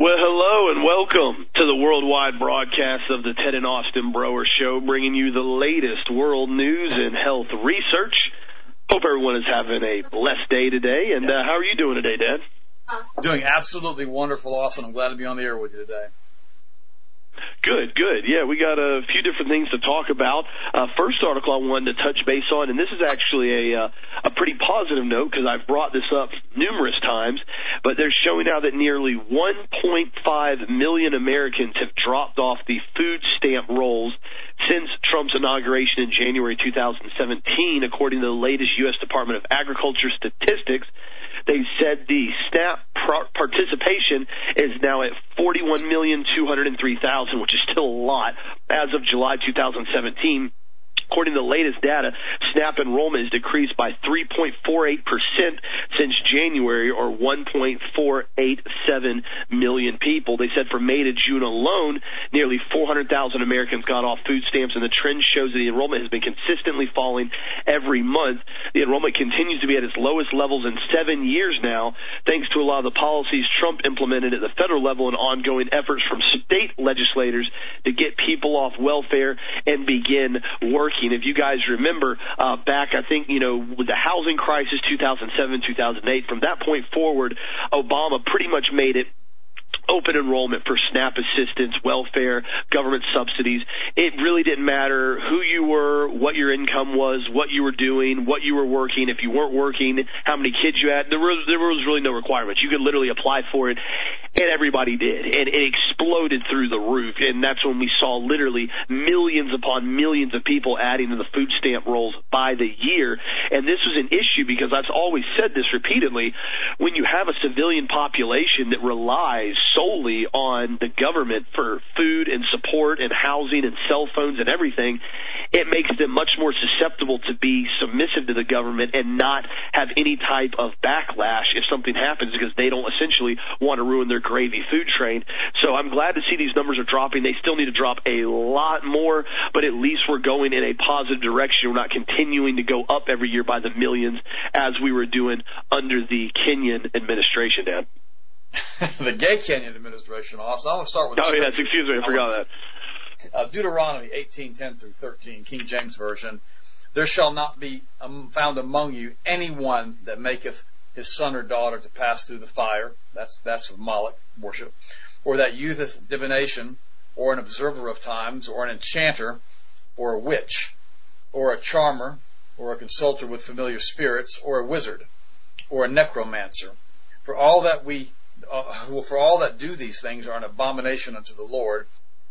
Well, hello and welcome to the worldwide broadcast of the Ted and Austin Broer Show, bringing you the latest world news and health research. Hope everyone is having a blessed day today. And how are you doing today, Dad? Doing absolutely wonderful, Austin. I'm glad to be on the air with you today. Good. Yeah, we got a few different things to talk about. First article I wanted to touch base on, and this is actually a pretty positive note because I've brought this up numerous times, but they're showing now that nearly 1.5 million Americans have dropped off the food stamp rolls since Trump's inauguration in January 2017, according to the latest U.S. Department of Agriculture statistics. They said the SNAP participation is now at 41,203,000, which is still a lot, as of July 2017. According to the latest data, SNAP enrollment has decreased by 3.48% since January, or 1.487 million people. They said from May to June alone, nearly 400,000 Americans got off food stamps, and the trend shows that the enrollment has been consistently falling every month. The enrollment continues to be at its lowest levels in 7 years now, thanks to a lot of the policies Trump implemented at the federal level and ongoing efforts from state legislators to get people off welfare and begin working. If you guys remember back, I think, with the housing crisis, 2007, 2008, from that point forward, Obama pretty much made it open enrollment for SNAP assistance, welfare, government subsidies. It really didn't matter who you were, what your income was, what you were doing, what you were working, if you weren't working, how many kids you had. There was really no requirements. You could literally apply for it, and everybody did. And it exploded through the roof, and that's when we saw literally millions upon millions of people adding to the food stamp rolls by the year. And this was an issue because I've always said this repeatedly. When you have a civilian population that relies solely on the government for food and support and housing and cell phones and everything, it makes them much more susceptible to be submissive to the government and not have any type of backlash if something happens, because they don't essentially want to ruin their gravy food train. So I'm glad to see these numbers are dropping. They still need to drop a lot more, but at least we're going in a positive direction. We're not continuing to go up every year by the millions as we were doing under the Kenyan administration, Dan. The gay Kenyan administration. Also, I'm going to start with. Oh yes, excuse me, I forgot that. Deuteronomy 18:10 through 13, King James Version. There shall not be found among you anyone that maketh his son or daughter to pass through the fire. That's Moloch worship, or that useth divination, or an observer of times, or an enchanter, or a witch, or a charmer, or a consulter with familiar spirits, or a wizard, or a necromancer. For all that do these things are an abomination unto the Lord.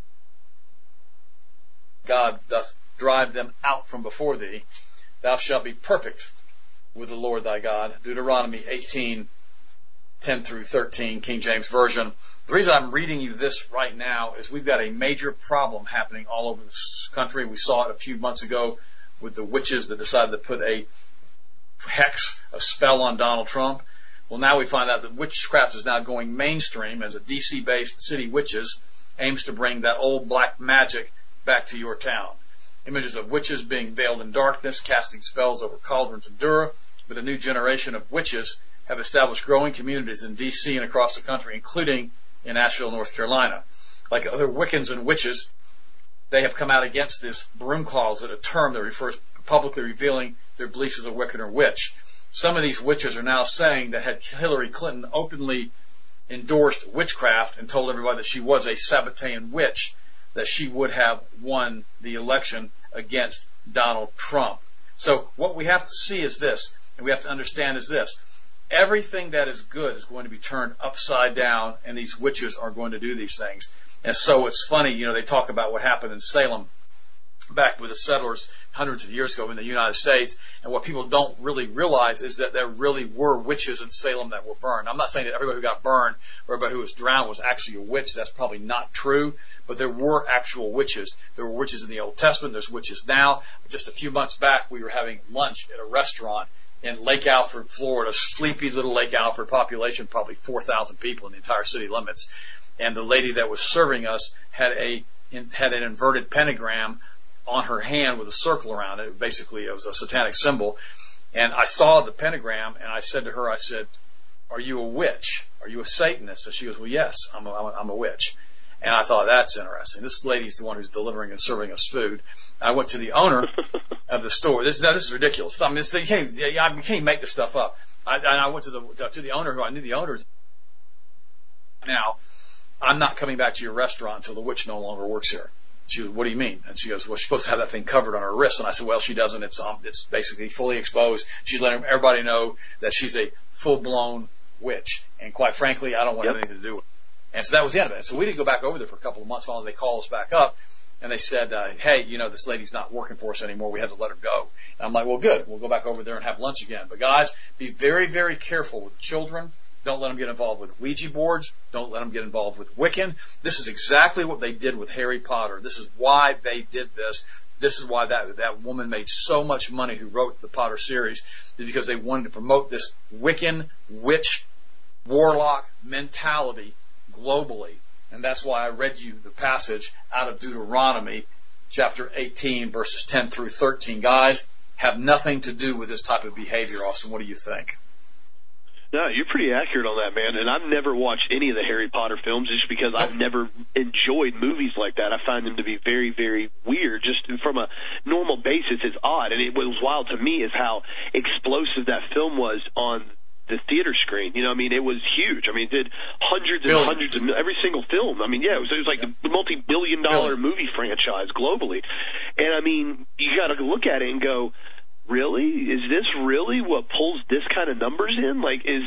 God doth drive them out from before thee. Thou shalt be perfect with the Lord thy God. Deuteronomy 18:10 through 13, King James Version. The reason I'm reading you this right now is we've got a major problem happening all over this country. We saw it a few months ago with the witches that decided to put a spell on Donald Trump. Well, now we find out that witchcraft is now going mainstream as a DC-based city witches aims to bring that old black magic back to your town. Images of witches being veiled in darkness, casting spells over cauldrons of Dura. But a new generation of witches have established growing communities in DC and across the country, including in Asheville, North Carolina. Like other Wiccans and witches, they have come out against this broom closet, a term that refers publicly revealing their beliefs as a Wiccan or witch. Some of these witches are now saying that had Hillary Clinton openly endorsed witchcraft and told everybody that she was a Sabbatean witch, that she would have won the election against Donald Trump. So what we have to see is this, and we have to understand is this. Everything that is good is going to be turned upside down, and these witches are going to do these things. And so it's funny, they talk about what happened in Salem back with the settlers hundreds of years ago in the United States, and what people don't really realize is that there really were witches in Salem that were burned. I'm not saying that everybody who got burned or everybody who was drowned was actually a witch. That's probably not true, but there were actual witches. There were witches in the Old Testament. There's witches now. Just a few months back, we were having lunch at a restaurant in Lake Alfred, Florida, sleepy little Lake Alfred, population probably 4,000 people in the entire city limits. And the lady that was serving us had an inverted pentagram on her hand with a circle around it. Basically, it was a satanic symbol. And I saw the pentagram, and I said to her, are you a witch? Are you a Satanist? So she goes, well, yes, I'm a witch. And I thought, that's interesting. This lady's the one who's delivering and serving us food. I went to the owner of the store. This is ridiculous. I mean, you can't make this stuff up. And I went to the owner, who I knew the owners. Now, I'm not coming back to your restaurant until the witch no longer works here. She goes, what do you mean? And she goes, well, she's supposed to have that thing covered on her wrist. And I said, well, she doesn't. It's basically fully exposed. She's letting everybody know that she's a full-blown witch. And quite frankly, I don't want anything to do with it. And so that was the end of it. So we didn't go back over there for a couple of months. Finally, they called us back up, and they said, hey, this lady's not working for us anymore. We had to let her go. And I'm like, well, good. We'll go back over there and have lunch again. But guys, be very, very careful with children. Don't let them get involved with Ouija boards. Don't let them get involved with Wiccan. This is exactly what they did with Harry Potter. This is why they did this. This is why that woman made so much money who wrote the Potter series, because they wanted to promote this Wiccan, witch, warlock mentality globally. And that's why I read you the passage out of Deuteronomy chapter 18 verses 10 through 13. Guys, have nothing to do with this type of behavior. Austin, what do you think? No, you're pretty accurate on that, man. And I've never watched any of the Harry Potter films just because I've never enjoyed movies like that. I find them to be very, very weird. Just from a normal basis, it's odd. And what was wild to me is how explosive that film was on the theater screen. It was huge. It did hundreds and hundreds of every single film. It was like a multi-billion-dollar movie franchise globally. And you got to look at it and go, really? Is this really what pulls this kind of numbers in?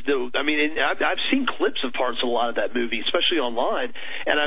I've seen clips of parts of a lot of that movie, especially online, and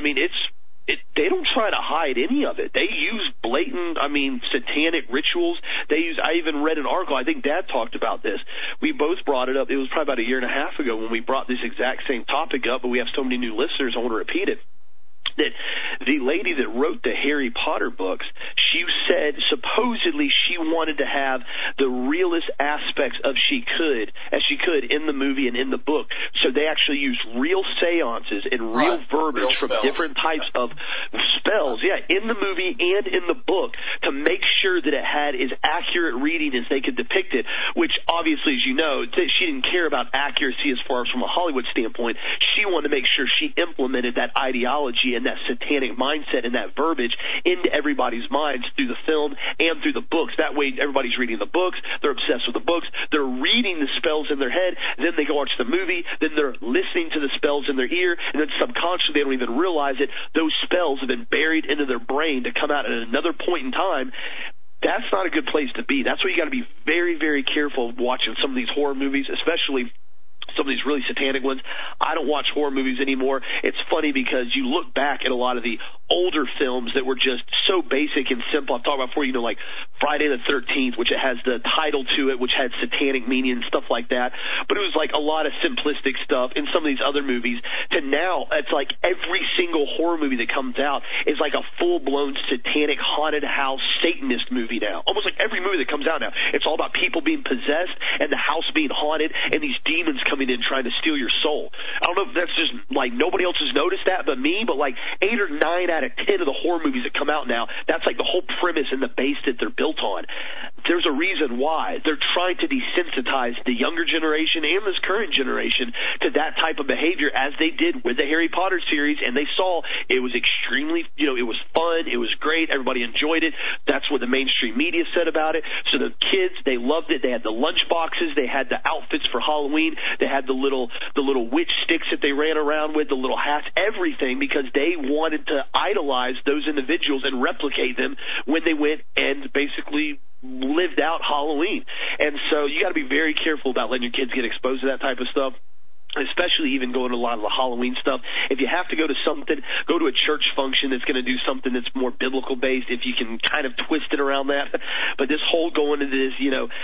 they don't try to hide any of it. They use blatant, satanic rituals. I even read an article, I think Dad talked about this. We both brought it up. It was probably about a year and a half ago when we brought this exact same topic up, but we have so many new listeners, I want to repeat it. That the lady that wrote the Harry Potter books, she said supposedly she wanted to have the realest aspects as she could in the movie and in the book. So they actually used real seances and real verbiage from different types of spells, in the movie and in the book to make sure that it had as accurate reading as they could depict it, which obviously, as you know, she didn't care about accuracy as far as from a Hollywood standpoint. She wanted to make sure she implemented that ideology and that satanic mindset and that verbiage into everybody's minds through the film and through the books. That way everybody's reading the books, they're obsessed with the books, they're reading the spells in their head, then they go watch the movie, then they're listening to the spells in their ear, and then subconsciously they don't even realize it. Those spells have been buried into their brain to come out at another point in time. That's not a good place to be. That's why you got to be very, very careful watching some of these horror movies, especially some of these really satanic ones. I don't watch horror movies anymore. It's funny because you look back at a lot of the older films that were just so basic and simple. I've talked about before, like Friday the 13th, which it has the title to it, which had satanic meaning and stuff like that. But it was like a lot of simplistic stuff in some of these other movies. To now, it's like every single horror movie that comes out is like a full-blown satanic haunted house Satanist movie now. Almost like every movie that comes out now. It's all about people being possessed and the house being haunted and these demons coming in trying to steal your soul. I don't know if that's just like nobody else has noticed that but me, but like 8 or 9 out of 10 of the horror movies that come out now, that's like the whole premise and the base that they're built on. There's a reason why. They're trying to desensitize the younger generation and this current generation to that type of behavior, as they did with the Harry Potter series, and they saw it was extremely, it was fun, it was great, everybody enjoyed it. That's what the mainstream media said about it. So the kids, they loved it. They had the lunch boxes, they had the outfits for Halloween, they had the little witch sticks that they ran around with, the little hats, everything, because they wanted to idolize those individuals and replicate them when they went and basically lived out Halloween. And so you got to be very careful about letting your kids get exposed to that type of stuff, especially even going to a lot of the Halloween stuff. If you have to go to something, go to a church function that's going to do something that's more biblical based, if you can kind of twist it around that. But this whole going into this,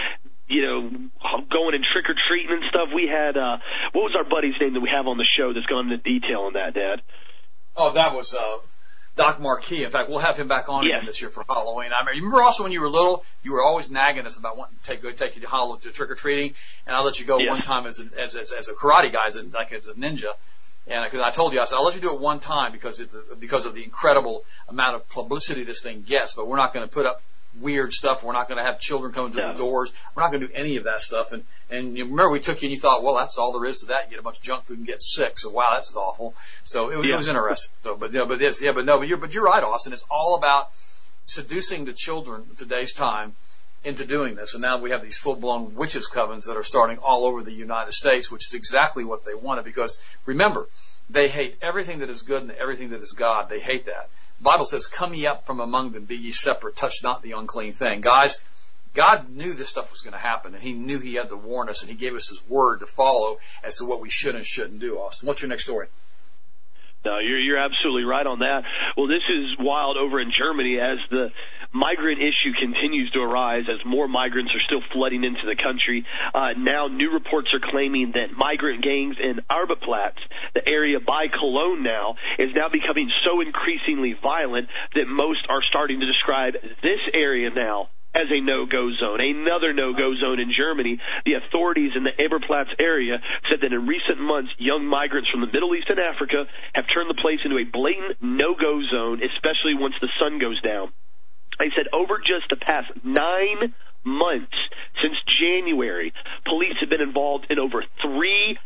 going and trick-or-treating and stuff, we had, what was our buddy's name that we have on the show that's gone into detail on that, Dad? Oh, that was Doc Marquis. In fact, we'll have him back on again this year for Halloween. I remember also when you were little, you were always nagging us about wanting to take you to trick-or-treating, and I let you go one time as a karate guy, as a ninja. And because I told you, I said, I'll let you do it one time because of the incredible amount of publicity this thing gets, but we're not going to put up weird stuff. We're not going to have children coming through the doors. We're not going to do any of that stuff. And you remember we took you and you thought, well, that's all there is to that. You get a bunch of junk food and get sick. So wow, that's awful. So it was interesting. So, but you're right, Austin. It's all about seducing the children of today's time into doing this. And now we have these full-blown witches' covens that are starting all over the United States, which is exactly what they wanted. Because remember, they hate everything that is good and everything that is God. They hate that. The Bible says, come ye up from among them, be ye separate, touch not the unclean thing. Guys, God knew this stuff was going to happen, and He knew He had to warn us, and He gave us His word to follow as to what we should and shouldn't do. Austin, what's your next story? No, you're absolutely right on that. Well, this is wild over in Germany as the migrant issue continues to arise, as more migrants are still flooding into the country. Now new reports are claiming that migrant gangs in Arbeitsplatz, the area by Cologne now, is now becoming so increasingly violent that most are starting to describe this area now as a no-go zone, another no-go zone in Germany. The authorities in the Eberplatz area said that in recent months, young migrants from the Middle East and Africa have turned the place into a blatant no-go zone, especially once the sun goes down. They said over just the past 9 months, since January, police have been involved in over 3,000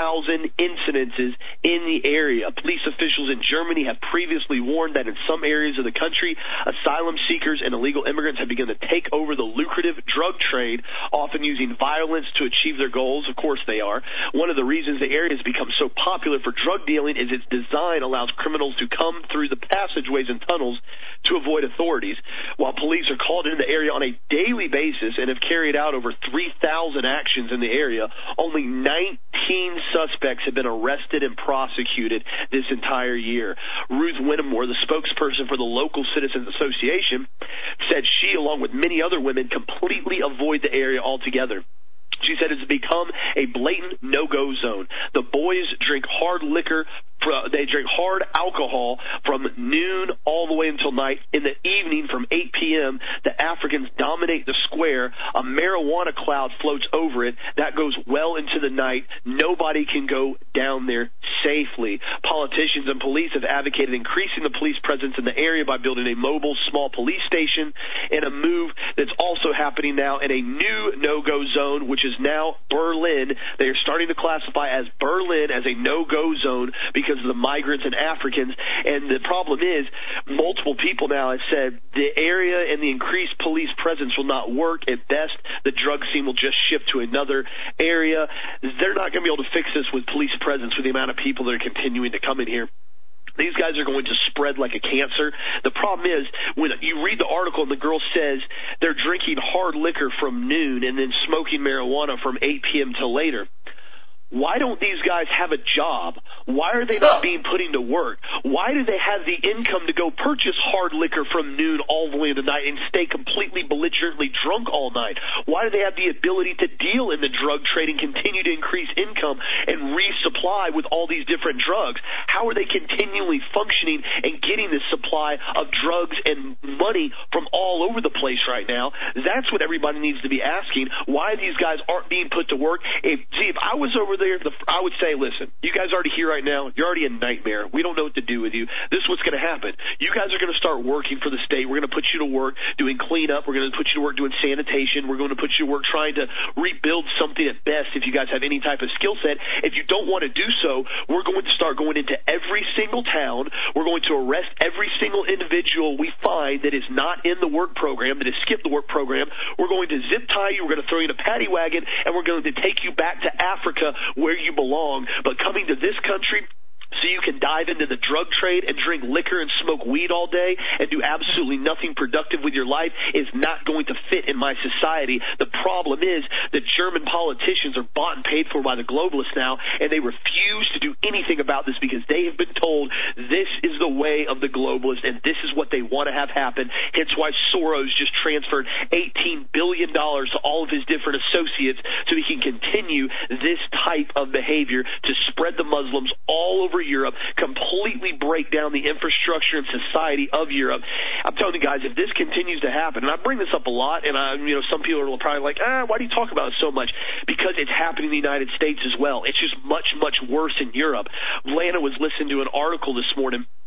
incidences in the area. Police officials in Germany have previously warned that in some areas of the country, asylum seekers and illegal immigrants have begun to take over the lucrative drug trade, often using violence to achieve their goals. Of course they are. One of the reasons the area has become so popular for drug dealing is its design allows criminals to come through the passageways and tunnels to avoid authorities. While police are called into the area on a daily basis and have carried out over 3,000 actions in the area, only 19 suspects have been arrested and prosecuted this entire year. Ruth Winnemore, the spokesperson for the local Citizens Association, said she, along with many other women, completely avoid the area altogether. She said it's become a blatant no-go zone. The boys drink hard liquor. They drink hard alcohol from noon all the way until night. In the evening from 8 p.m., the Africans dominate the square. A marijuana cloud floats over it. That goes well into the night. Nobody can go down there safely. Politicians and police have advocated increasing the police presence in the area by building a mobile small police station, and a move that's also happening now in a new no-go zone, which is now Berlin. They are starting to classify as Berlin as a no-go zone because of the migrants and Africans. And the problem is, multiple people now have said the area and the increased police presence will not work. At best, the drug scene will just shift to another area. They're not going to be able to fix this with police presence with the amount of people that are continuing to come in here. These guys are going to spread like a cancer. The problem is, when you read the article and the girl says they're drinking hard liquor from noon and then smoking marijuana from 8 p.m. till later, why don't these guys have a job? Why are they not being put into work? Why do they have the income to go purchase hard liquor from noon all the way into the night and stay completely belligerently drunk all night? Why do they have the ability to deal in the drug trade and continue to increase income and resupply with all these different drugs? How are they continually functioning and getting this supply of drugs and money from all over the place right now? That's what everybody needs to be asking, why these guys aren't being put to work. If I was over there, I would say, listen, you guys are already here right now. You're already a nightmare. We don't know what to do with you. This is what's going to happen. You guys are going to start working for the state. We're going to put you to work doing cleanup. We're going to put you to work doing sanitation. We're going to put you to work trying to rebuild something at best if you guys have any type of skill set. If you don't want to do so, we're going to start going into every single town. We're going to arrest every single individual we find that is not in the work program, that has skipped the work program. We're going to zip tie you. We're going to throw you in a paddy wagon, and we're going to take you back to Africa where you belong. But coming to this country so you can dive into the drug trade and drink liquor and smoke weed all day and do absolutely nothing productive with your life is not going to fit in my society. The problem is that German politicians are bought and paid for by the globalists now, and they refuse to do anything about this because they have been told this is the way of the globalists and this is what they want to have happen. Hence why Soros just transferred $18 billion to all of his different associates so he can continue this type of behavior to spread the Muslims all over Europe, completely break down the infrastructure and society of Europe. I'm telling you guys, if this continues to happen, and I bring this up a lot, and some people are probably like, why do you talk about it so much? Because it's happening in the United States as well. It's just much, much worse in Europe. Lana was listening to an article this morning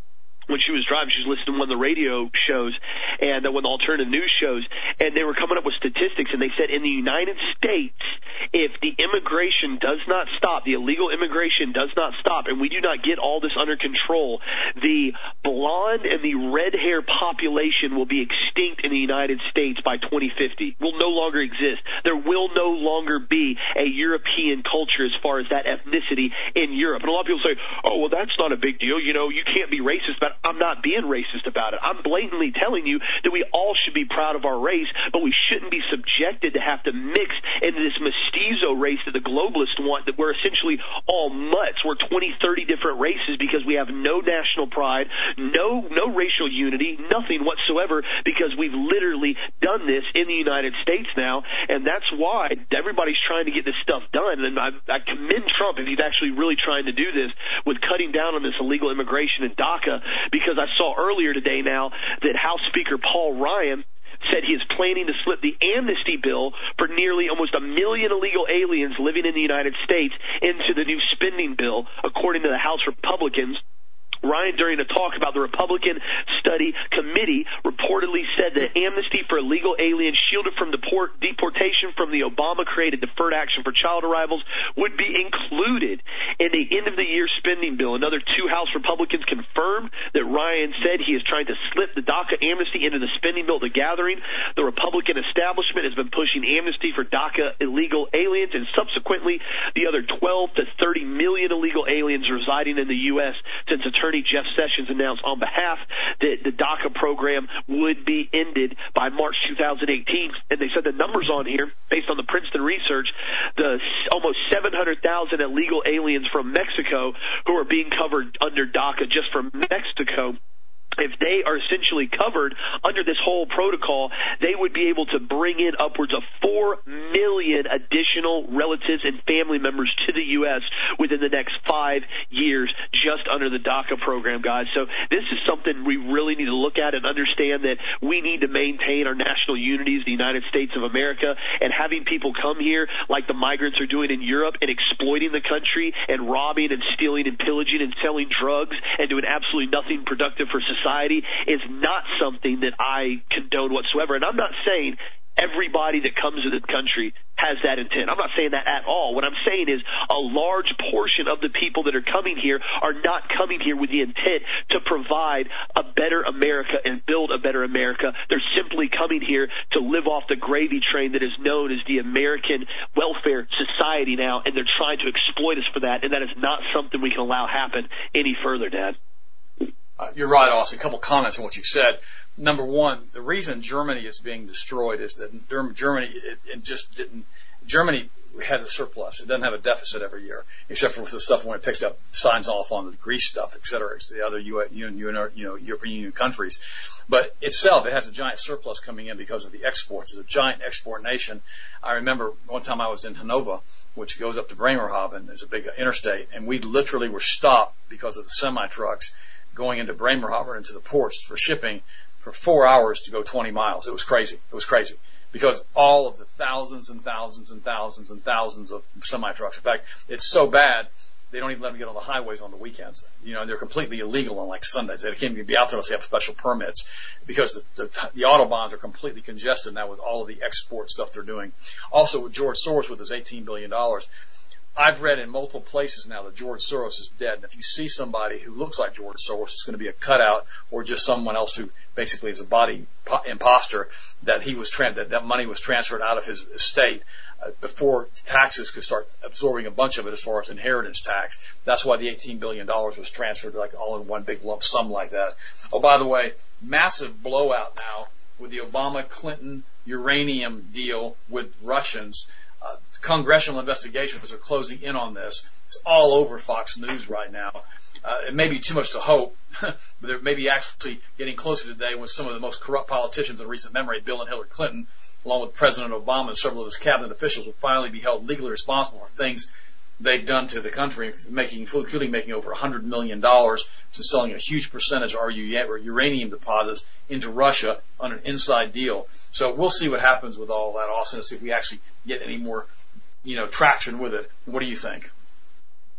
when she was driving, she was listening to one of the radio shows and one of the alternative news shows, and they were coming up with statistics, and they said in the United States, if the immigration does not stop, the illegal immigration does not stop, and we do not get all this under control, the blonde and the red hair population will be extinct in the United States by 2050. Will no longer exist. There will no longer be a European culture as far as that ethnicity in Europe. And a lot of people say, oh, well, that's not a big deal. You know, you can't be racist about it. I'm not being racist about it. I'm blatantly telling you that we all should be proud of our race, but we shouldn't be subjected to have to mix into this mestizo race that the globalists want, that we're essentially all mutts. We're 20, 30 different races because we have no national pride, no racial unity, nothing whatsoever, because we've literally done this in the United States now, and that's why everybody's trying to get this stuff done. And I commend Trump if he's actually really trying to do this with cutting down on this illegal immigration in DACA, because I saw earlier today now that House Speaker Paul Ryan said he is planning to slip the amnesty bill for nearly almost 1 million illegal aliens living in the United States into the new spending bill, according to the House Republicans. Ryan, during a talk about the Republican Study Committee, reportedly said that amnesty for illegal aliens shielded from deportation from the Obama-created Deferred Action for Child Arrivals would be included in the end-of-the-year spending bill. Another 2 House Republicans confirmed that Ryan said he is trying to slip the DACA amnesty into the spending bill. The gathering, the Republican establishment has been pushing amnesty for DACA illegal aliens, and subsequently the other 12 to 30 million illegal aliens residing in the U.S. since Attorney Jeff Sessions announced on behalf that the DACA program would be ended by March 2018. And they said the numbers on here, based on the Princeton research, the almost 700,000 illegal aliens from Mexico who are being covered under DACA just from Mexico, if they are essentially covered under this whole protocol, they would be able to bring in upwards of 4 million additional relatives and family members to the U.S. within the next 5 years just under the DACA program, guys. So this is something we really need to look at and understand, that we need to maintain our national unity as the United States of America, and having people come here like the migrants are doing in Europe and exploiting the country and robbing and stealing and pillaging and selling drugs and doing absolutely nothing productive for society is not something that I condone whatsoever. And I'm not saying everybody that comes to the country has that intent. I'm not saying that at all. What I'm saying is a large portion of the people that are coming here are not coming here with the intent to provide a better America and build a better America. They're simply coming here to live off the gravy train that is known as the American welfare society now, and they're trying to exploit us for that, and that is not something we can allow happen any further, Dad. You're right, Austin. A couple comments on what you said. Number one, the reason Germany is being destroyed is that Germany has a surplus. It doesn't have a deficit every year, except for the stuff when it picks up, signs off on the Greece stuff, et cetera. It's the other European Union countries. But itself, it has a giant surplus coming in because of the exports. It's a giant export nation. I remember one time I was in Hanover, which goes up to Bremerhaven. There's a big interstate, and we literally were stopped because of the semi-trucks going into Bremerhaven, into the ports for shipping for 4 hours to go 20 miles. It was crazy. It was crazy because all of the thousands and thousands and thousands and thousands of semi-trucks. In fact, it's so bad, they don't even let them get on the highways on the weekends. You know, they're completely illegal on like Sundays. They can't even be out there unless they have special permits because the autobahns are completely congested now with all of the export stuff they're doing. Also with George Soros with his $18 billion. I've read in multiple places now that George Soros is dead. And if you see somebody who looks like George Soros, it's going to be a cutout or just someone else who basically is a body imposter, that that money was transferred out of his estate before taxes could start absorbing a bunch of it as far as inheritance tax. That's why the $18 billion was transferred like all in one big lump sum like that. Oh, by the way, massive blowout now with the Obama-Clinton uranium deal with Russians. Congressional investigations are closing in on this. It's all over Fox News right now. It may be too much to hope, but there may be actually getting closer today when some of the most corrupt politicians in recent memory, Bill and Hillary Clinton, along with President Obama and several of his cabinet officials, will finally be held legally responsible for things they've done to the country, including making over $100 million to selling a huge percentage of our uranium deposits into Russia on an inside deal. So we'll see what happens with all that, Austin, and see if we actually get any more, traction with it. What do you think?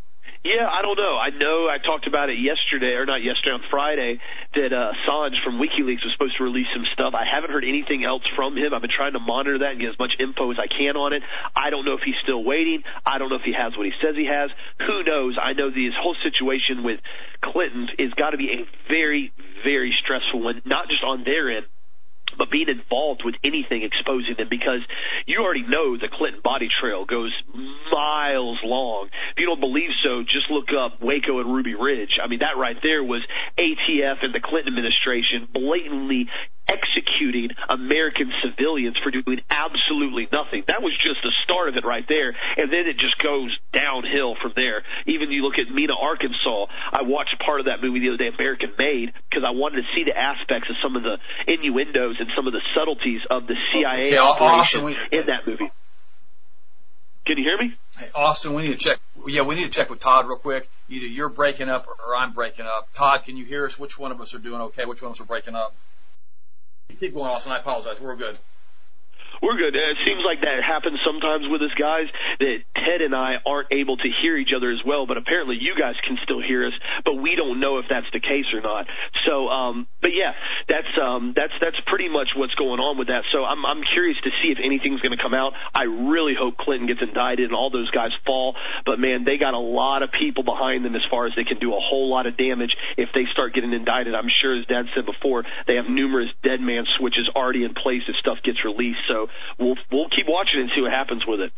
Yeah, I don't know. I know I talked about it yesterday, or not yesterday, on Friday, that Assange from WikiLeaks was supposed to release some stuff. I haven't heard anything else from him. I've been trying to monitor that and get as much info as I can on it. I don't know if he's still waiting. I don't know if he has what he says he has. Who knows? I know this whole situation with Clinton is got to be a very, very stressful one, not just on their end, but being involved with anything exposing them, because you already know the Clinton body trail goes miles long. If you don't believe so, just look up Waco and Ruby Ridge. I mean, that right there was ATF and the Clinton administration blatantly executing American civilians for doing absolutely nothing. That was just the start of it right there, and then it just goes downhill from there. Even you look at Mena, Arkansas. I watched part of that movie the other day, American Made, because I wanted to see the aspects of some of the innuendos and some of the subtleties of the CIA operation in that movie. Can you hear me? Hey, Austin, we need to check. Yeah, we need to check with Todd real quick. Either you're breaking up or I'm breaking up. Todd, can you hear us? Which one of us are doing okay? Which one of us are breaking up? Keep going, Austin. I apologize. We're good. We're good. It seems like that happens sometimes with us guys, that Ted and I aren't able to hear each other as well, but apparently you guys can still hear us, but we don't know if that's the case or not. So, but yeah, that's pretty much what's going on with that. So I'm curious to see if anything's going to come out. I really hope Clinton gets indicted and all those guys fall, but man, they got a lot of people behind them as far as they can do a whole lot of damage if they start getting indicted. I'm sure, as Dad said before, they have numerous dead man switches already in place if stuff gets released. So we'll keep watching and see what happens with it.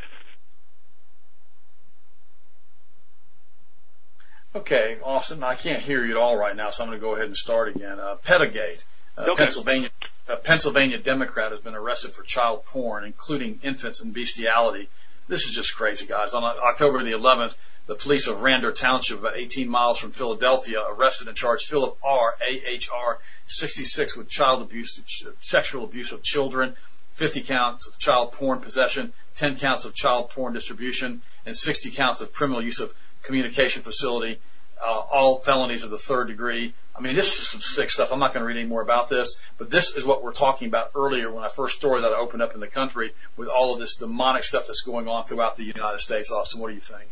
Okay, Austin, I can't hear you at all right now, so I'm going to go ahead and start again. Pettagate, Okay. Pennsylvania Democrat has been arrested for child porn, including infants and bestiality. This is just crazy, guys. On October the 11th, the police of Rander Township, about 18 miles from Philadelphia, arrested and charged Philip R., AHR, 66, with child abuse, sexual abuse of children, 50 counts of child porn possession, 10 counts of child porn distribution, and 60 counts of criminal use of communication facility, all felonies of the third degree. I mean, this is some sick stuff. I'm not going to read any more about this, but this is what we're talking about earlier when I first story that I opened up in the country with all of this demonic stuff that's going on throughout the United States. Austin, what do you think?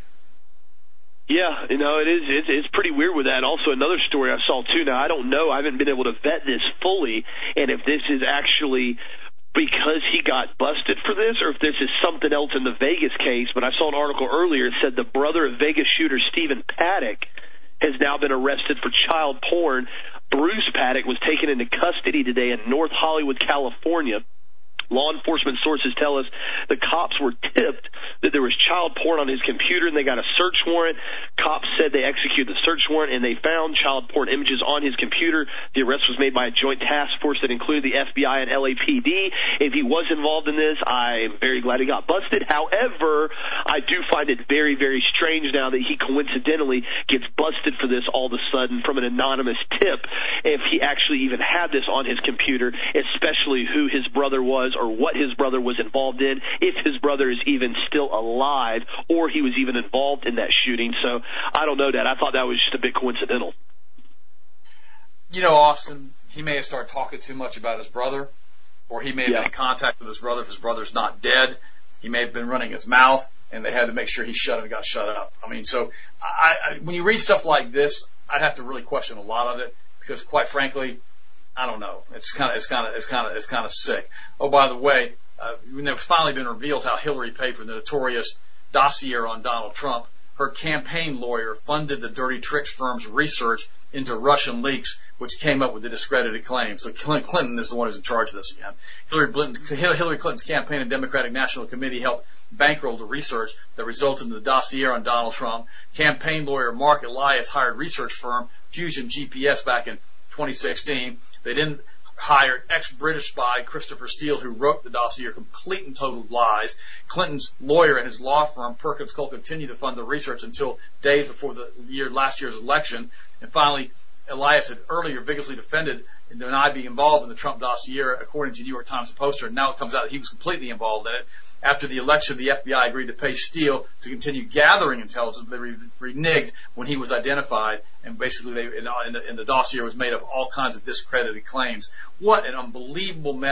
Yeah, it's pretty weird with that. And also another story I saw too. Now, I don't know. I haven't been able to vet this fully, and if this is actually because he got busted for this, or if this is something else in the Vegas case. But I saw an article earlier that said the brother of Vegas shooter Stephen Paddock has now been arrested for child porn. Bruce Paddock was taken into custody today in North Hollywood, California. Law enforcement sources tell us the cops were tipped that there was child porn on his computer, and they got a search warrant. Cops said they executed the search warrant, and they found child porn images on his computer. The arrest was made by a joint task force that included the FBI and LAPD. If he was involved in this, I'm very glad he got busted. However, I do find it very, very strange now that he coincidentally gets busted for this all of a sudden from an anonymous tip, if he actually even had this on his computer, especially who his brother was or what his brother was involved in, if his brother is even still alive or he was even involved in that shooting. So I don't know, Dad. I thought that was just a bit coincidental. You know, Austin, he may have started talking too much about his brother, or he may have been in contact with his brother if his brother's not dead. He may have been running his mouth, and they had to make sure he got shut up. I mean, so when you read stuff like this, I'd have to really question a lot of it, because quite frankly, I don't know. It's kind of sick. Oh, by the way, it's finally been revealed how Hillary paid for the notorious dossier on Donald Trump. Her campaign lawyer funded the Dirty Tricks firm's research into Russian leaks, which came up with the discredited claims. So Clinton is the one who's in charge of this again. Hillary Clinton's campaign and Democratic National Committee helped bankroll the research that resulted in the dossier on Donald Trump. Campaign lawyer Mark Elias hired research firm Fusion GPS back in 2016. They didn't hire ex-British spy Christopher Steele, who wrote the dossier, complete and total lies. Clinton's lawyer and his law firm, Perkins Cole, continued to fund the research until days before last year's election. And finally, Elias had earlier vigorously defended and denied being involved in the Trump dossier, according to New York Times poster. And now it comes out that he was completely involved in it. After the election, the FBI agreed to pay Steele to continue gathering intelligence. They reneged when he was identified, and basically, and the dossier was made of all kinds of discredited claims. What an unbelievable mess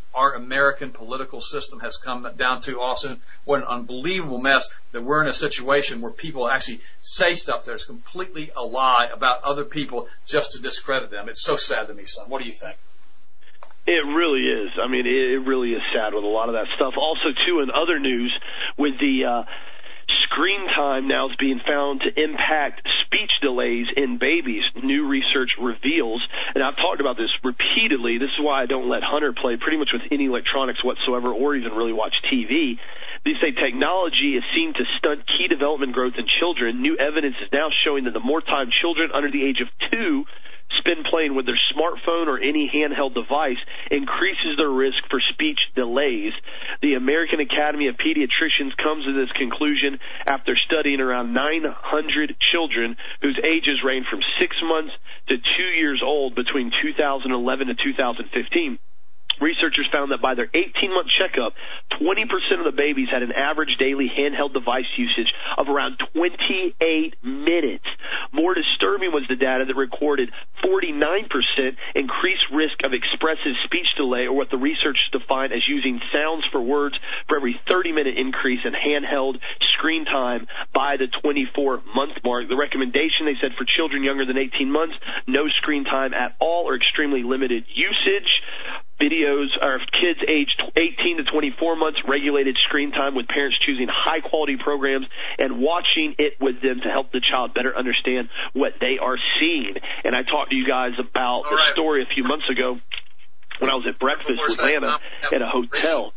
our American political system has come down to, Austin. What an unbelievable mess that we're in a situation where people actually say stuff that's completely a lie about other people just to discredit them. It's so sad to me, son. What do you think? It really is. I mean, it really is sad with a lot of that stuff. Also, too, in other news, with the screen time now is being found to impact speech delays in babies. New research reveals, and I've talked about this repeatedly, this is why I don't let Hunter play pretty much with any electronics whatsoever or even really watch TV. They say technology is seen to stunt key development growth in children. New evidence is now showing that the more time children under the age of 2 spend playing with their smartphone or any handheld device increases their risk for speech delays. The American Academy of Pediatricians comes to this conclusion after studying around 900 children whose ages range from 6 months to 2 years old between 2011 and 2015. Researchers found that by their 18-month checkup, 20% of the babies had an average daily handheld device usage of around 28 minutes. More disturbing was the data that recorded 49% increased risk of expressive speech delay, or what the researchers define as using sounds for words for every 30-minute increase in handheld screen time by the 24-month mark. The recommendation, they said, for children younger than 18 months, no screen time at all or extremely limited usage. Videos are kids aged 18 to 24 months, regulated screen time with parents choosing high-quality programs and watching it with them to help the child better understand what they are seeing. And I talked to you guys about the story a few months ago when I was at breakfast with Lana at a hotel.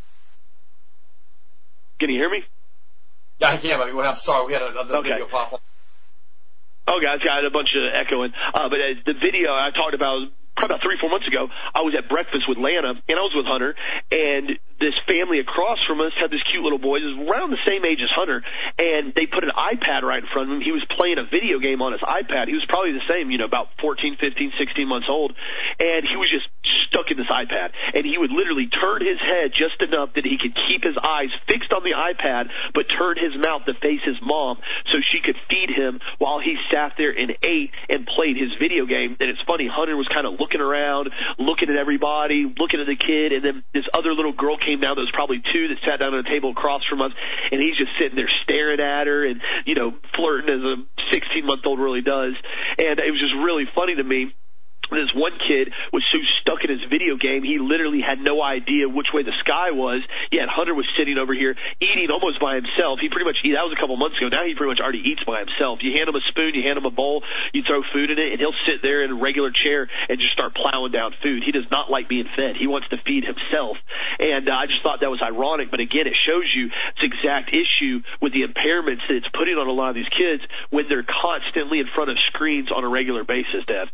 Can you hear me? Yeah, I can. I'm sorry. We had another video pop up. Oh, guys, I had a bunch of echoing. But the video I talked about probably about 3-4 months ago, I was at breakfast with Lana, and I was with Hunter, and this family across from us had this cute little boy, he was around the same age as Hunter, and they put an iPad right in front of him. He was playing a video game on his iPad. He was probably the same, about 14, 15, 16 months old, and he was just stuck in this iPad, and he would literally turn his head just enough that he could keep his eyes fixed on the iPad, but turn his mouth to face his mom so she could feed him while he sat there and ate and played his video game. And it's funny, Hunter was kind of looking around, looking at everybody, looking at the kid, and then this other little girl came down that was probably 2 that sat down at a table across from us, and he's just sitting there staring at her and, flirting as a 16-month-old really does. And it was just really funny to me. This one kid was so stuck in his video game, he literally had no idea which way the sky was. Yet Hunter was sitting over here eating almost by himself. He pretty much that was a couple months ago. Now he pretty much already eats by himself. You hand him a spoon, you hand him a bowl, you throw food in it, and he'll sit there in a regular chair and just start plowing down food. He does not like being fed. He wants to feed himself. And I just thought that was ironic. But again, it shows you this exact issue with the impairments that it's putting on a lot of these kids when they're constantly in front of screens on a regular basis, Dad.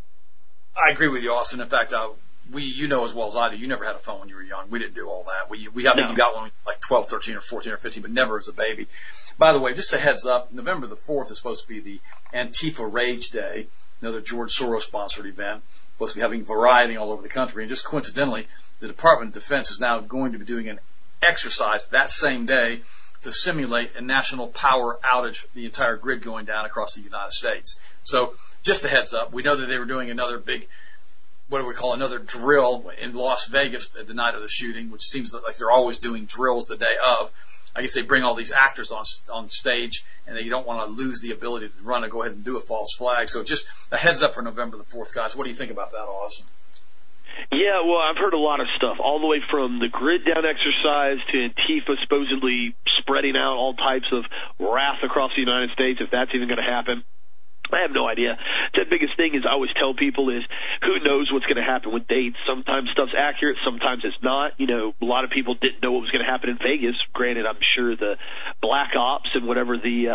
I agree with you, Austin. In fact, you know as well as I do, you never had a phone when you were young. We didn't do all that. I think you got one when you were like 12, 13, or 14, or 15, but never as a baby. By the way, just a heads up, November the 4th is supposed to be the Antifa Rage Day, another George Soros-sponsored event. Supposed to be having variety all over the country. And just coincidentally, the Department of Defense is now going to be doing an exercise that same day to simulate a national power outage, the entire grid going down across the United States. So just a heads up. We know that they were doing another big, another drill in Las Vegas the night of the shooting, which seems like they're always doing drills the day of. I guess they bring all these actors on stage, and they don't want to lose the ability to run and go ahead and do a false flag. So just a heads up for November the 4th, guys. What do you think about that, Austin? Yeah, well, I've heard a lot of stuff, all the way from the grid down exercise to Antifa supposedly spreading out all types of wrath across the United States, if that's even going to happen. I have no idea. The biggest thing is I always tell people is who knows what's going to happen with dates. Sometimes stuff's accurate, sometimes it's not. A lot of people didn't know what was going to happen in Vegas. Granted, I'm sure the Black Ops and whatever the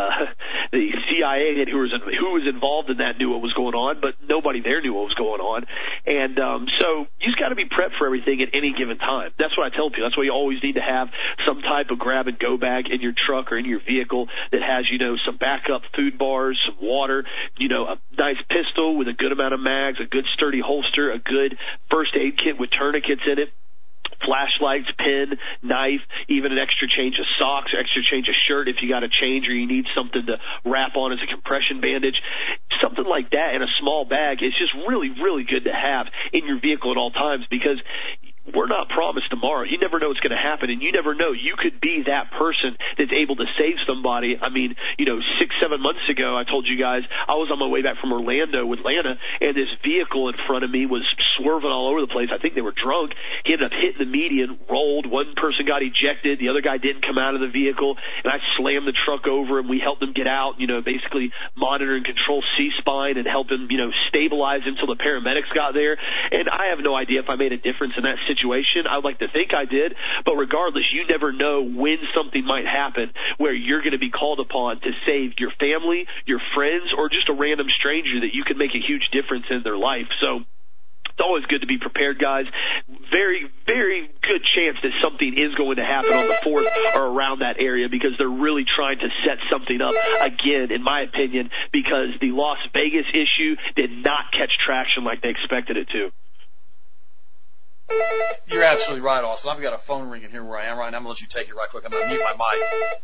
CIA and who was involved in that knew what was going on, but nobody there knew what was going on. And so you just got to be prepped for everything at any given time. That's what I tell people. That's why you always need to have some type of grab-and-go bag in your truck or in your vehicle that has, some backup food bars, some water, a nice pistol with a good amount of mags, a good sturdy holster, a good first aid kit with tourniquets in it, flashlights, pen, knife, even an extra change of socks, extra change of shirt if you got to change or you need something to wrap on as a compression bandage. Something like that in a small bag is just really, really good to have in your vehicle at all times, because we're not promised tomorrow. You never know what's going to happen, and you never know. You could be that person that's able to save somebody. I mean, 6-7 months ago, I told you guys I was on my way back from Orlando with Lana, and this vehicle in front of me was swerving all over the place. I think they were drunk. He ended up hitting the median, rolled. One person got ejected. The other guy didn't come out of the vehicle, and I slammed the truck over, and we helped him get out, basically monitor and control C-spine and help him, stabilize him until the paramedics got there. And I have no idea if I made a difference in that situation. I would like to think I did, but regardless, you never know when something might happen where you're going to be called upon to save your family, your friends, or just a random stranger that you can make a huge difference in their life. So it's always good to be prepared, guys. Very, very good chance that something is going to happen on the 4th or around that area, because they're really trying to set something up again, in my opinion, because the Las Vegas issue did not catch traction like they expected it to. You're absolutely right, Austin. I've got a phone ringing here where I am right now. I'm going to let you take it right quick. I'm going to mute my mic.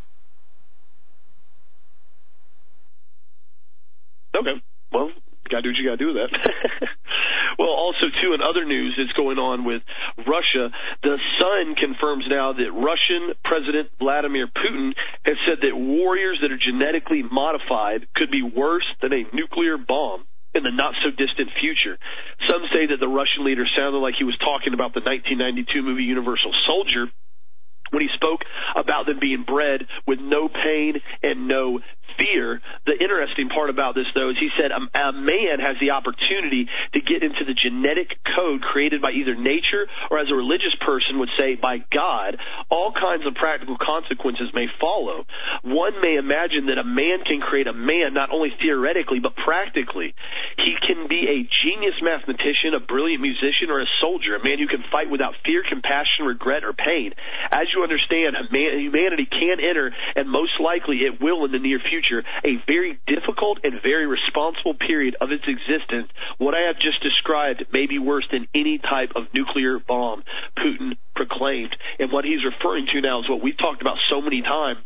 Okay. Well, you got to do what you got to do with that. Well, also, too, in other news that's going on with Russia, the Sun confirms now that Russian President Vladimir Putin has said that warriors that are genetically modified could be worse than a nuclear bomb in the not-so-distant future. Some say that the Russian leader sounded like he was talking about the 1992 movie Universal Soldier when he spoke about them being bred with no pain and no fear. The interesting part about this, though, is he said a man has the opportunity to get into the genetic code created by either nature or, as a religious person would say, by God. All kinds of practical consequences may follow. One may imagine that a man can create a man not only theoretically but practically. He can be a genius mathematician, a brilliant musician, or a soldier, a man who can fight without fear, compassion, regret, or pain. As you understand, humanity can enter, and most likely it will in the near future, a very difficult and very responsible period of its existence. What I have just described may be worse than any type of nuclear bomb, Putin proclaimed. And what he's referring to now is what we've talked about so many times,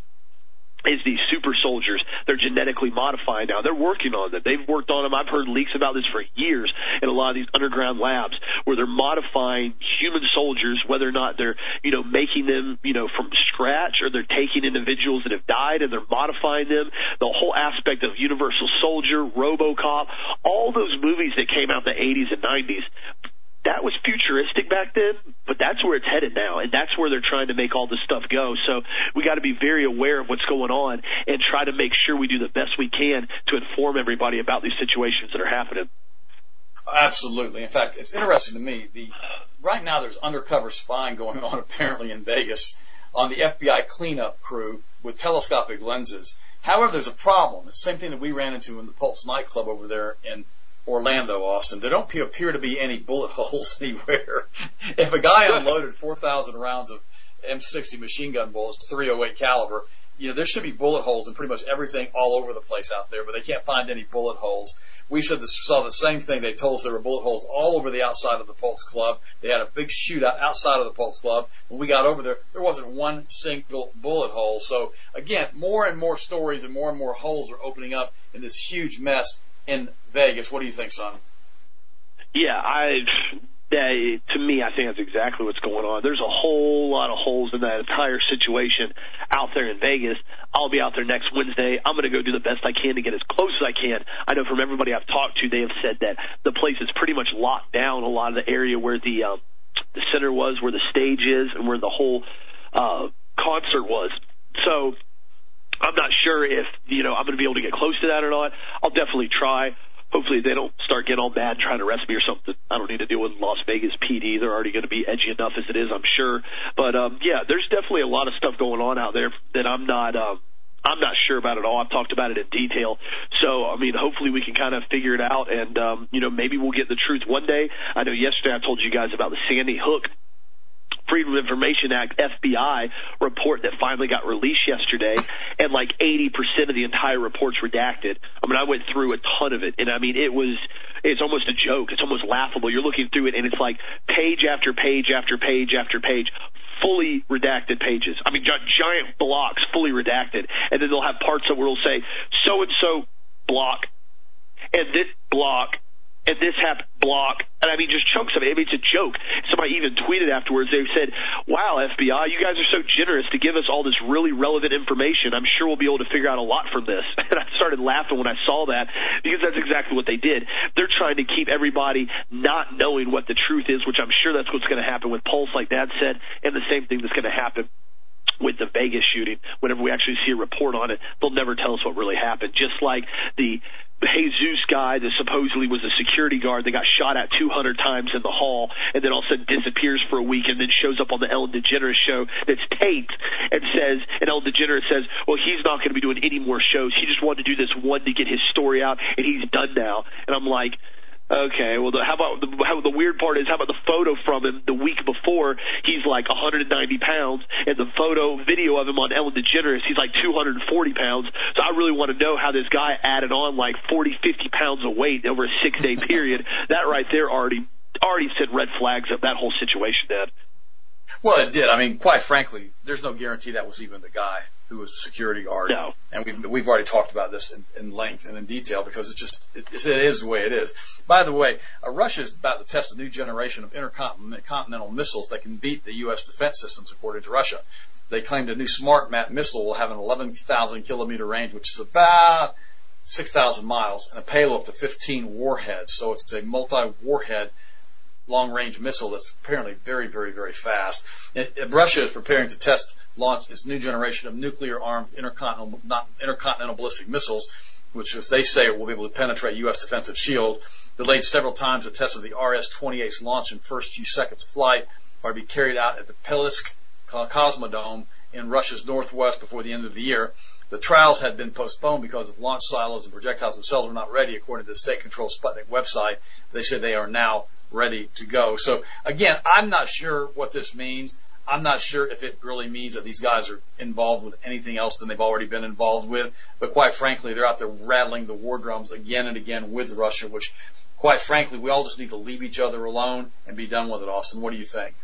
is these super soldiers. They're genetically modified now. They're working on them. They've worked on them. I've heard leaks about this for years in a lot of these underground labs where they're modifying human soldiers, whether or not they're, making them, from scratch, or they're taking individuals that have died and they're modifying them. The whole aspect of Universal Soldier, RoboCop, all those movies that came out in the 80s and 90s, that was futuristic back then, but that's where it's headed now, and that's where they're trying to make all this stuff go. So we got to be very aware of what's going on and try to make sure we do the best we can to inform everybody about these situations that are happening. Absolutely. In fact, it's interesting to me. Right now there's undercover spying going on apparently in Vegas on the FBI cleanup crew with telescopic lenses. However, there's a problem. It's the same thing that we ran into in the Pulse nightclub over there in Orlando, Austin. There don't appear to be any bullet holes anywhere. If a guy unloaded 4,000 rounds of M60 machine gun bullets, 308 caliber, there should be bullet holes in pretty much everything all over the place out there, but they can't find any bullet holes. We saw the same thing. They told us there were bullet holes all over the outside of the Pulse Club. They had a big shootout outside of the Pulse Club. When we got over there, there wasn't one single bullet hole. So, again, more and more stories and more holes are opening up in this huge mess in Vegas. What do you think, son? Yeah, to me, I think that's exactly what's going on. There's a whole lot of holes in that entire situation out there in Vegas. I'll be out there next Wednesday. I'm going to go do the best I can to get as close as I can. I know from everybody I've talked to, they have said that the place is pretty much locked down, a lot of the area where the center was, where the stage is, and where the whole concert was. So I'm not sure if, I'm going to be able to get close to that or not. I'll definitely try. Hopefully they don't start getting all mad and trying to arrest me or something. I don't need to deal with Las Vegas PD. They're already going to be edgy enough as it is, I'm sure. But, there's definitely a lot of stuff going on out there that I'm not sure about at all. I've talked about it in detail. So, hopefully we can kind of figure it out and, maybe we'll get the truth one day. I know yesterday I told you guys about the Sandy Hook Freedom of Information Act FBI report that finally got released yesterday, and like 80% of the entire report's redacted. I went through a ton of it, and it's almost a joke. It's almost laughable. You're looking through it, and it's like page after page after page after page, fully redacted pages. Giant blocks, fully redacted, and then they'll have parts of where it'll say so-and-so block, and this block, and this happened, block, and I mean just chunks of it. I mean, it's a joke. Somebody even tweeted afterwards. They said, "Wow, FBI, you guys are so generous to give us all this really relevant information. I'm sure we'll be able to figure out a lot from this." And I started laughing when I saw that, because that's exactly what they did. They're trying to keep everybody not knowing what the truth is, which I'm sure that's what's going to happen with Pulse, like Dad said, and the same thing that's going to happen with the Vegas shooting. Whenever we actually see a report on it, they'll never tell us what really happened. Just like the Jesus guy that supposedly was a security guard that got shot at 200 times in the hall and then all of a sudden disappears for a week and then shows up on the Ellen DeGeneres show that's taped and Ellen DeGeneres says, well, he's not going to be doing any more shows. He just wanted to do this one to get his story out, and he's done now. And I'm like, okay, well, the weird part is, how about the photo from him the week before? He's like 190 pounds, and the video of him on Ellen DeGeneres, he's like 240 pounds. So I really want to know how this guy added on like 40, 50 pounds of weight over a 6-day period. That right there already sent red flags up that whole situation, Dad. Well, it did. I mean, quite frankly, there's no guarantee that was even the guy who was a security guard. No. And we've already talked about this in length and in detail, because it is the way it is. By the way, Russia's about to test a new generation of intercontinental missiles that can beat the U.S. defense systems, according to Russia. They claim the new SmartMat missile will have an 11,000 kilometer range, which is about 6,000 miles, and a payload up to 15 warheads. So it's a multi-warhead long-range missile that's apparently very, very, very fast. Russia is preparing to launch its new generation of nuclear-armed intercontinental ballistic missiles, which, as they say, will be able to penetrate U.S. defensive shield. Delayed several times, the test of the RS-28's launch in first few seconds of flight are to be carried out at the Pelisk Cosmodrome in Russia's northwest before the end of the year. The trials had been postponed because of launch silos and projectiles themselves were not ready, according to the state-controlled Sputnik website. They said they are now ready to go. So, again, I'm not sure what this means. I'm not sure if it really means that these guys are involved with anything else than they've already been involved with. But quite frankly, they're out there rattling the war drums again and again with Russia, which, quite frankly, we all just need to leave each other alone and be done with it, Austin. What do you think?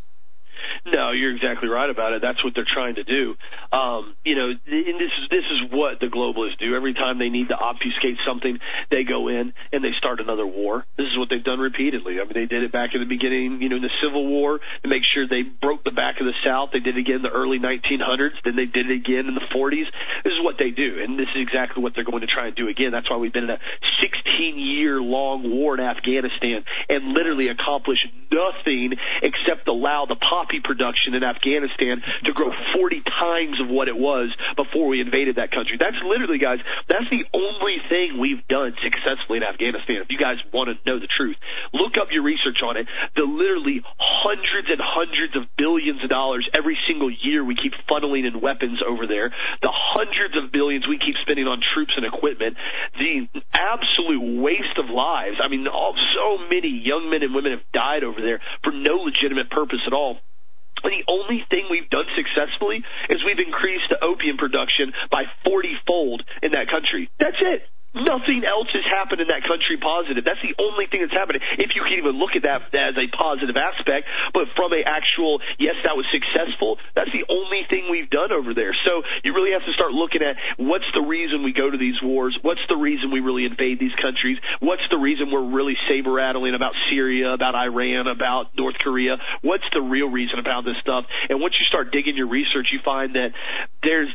No, you're exactly right about it. That's what they're trying to do. And this is what the globalists do. Every time they need to obfuscate something, they go in and they start another war. This is what they've done repeatedly. I mean, they did it back in the beginning, in the Civil War, to make sure they broke the back of the South. They did it again in the early 1900s. Then they did it again in the 40s. This is what they do, and this is exactly what they're going to try and do again. That's why we've been in a 16-year-long war in Afghanistan and literally accomplished nothing except allow the poppy production in Afghanistan to grow 40 times of what it was before we invaded that country. That's literally, guys, that's the only thing we've done successfully in Afghanistan. If you guys want to know the truth, look up your research on it. The literally hundreds and hundreds of billions of dollars every single year we keep funneling in weapons over there, the hundreds of billions we keep spending on troops and equipment, the absolute waste of lives. I mean, so many young men and women have died over there for no legitimate purpose at all. And the only thing we've done successfully is we've increased the opium production by 40-fold in that country. That's it. Nothing else has happened in that country positive. That's the only thing that's happened. If you can even look at that as a positive aspect, but from a actual, yes, that was successful, that's the only thing we've done over there. So you really have to start looking at what's the reason we go to these wars? What's the reason we really invade these countries? What's the reason we're really saber-rattling about Syria, about Iran, about North Korea? What's the real reason about this stuff? And once you start digging your research, you find that there's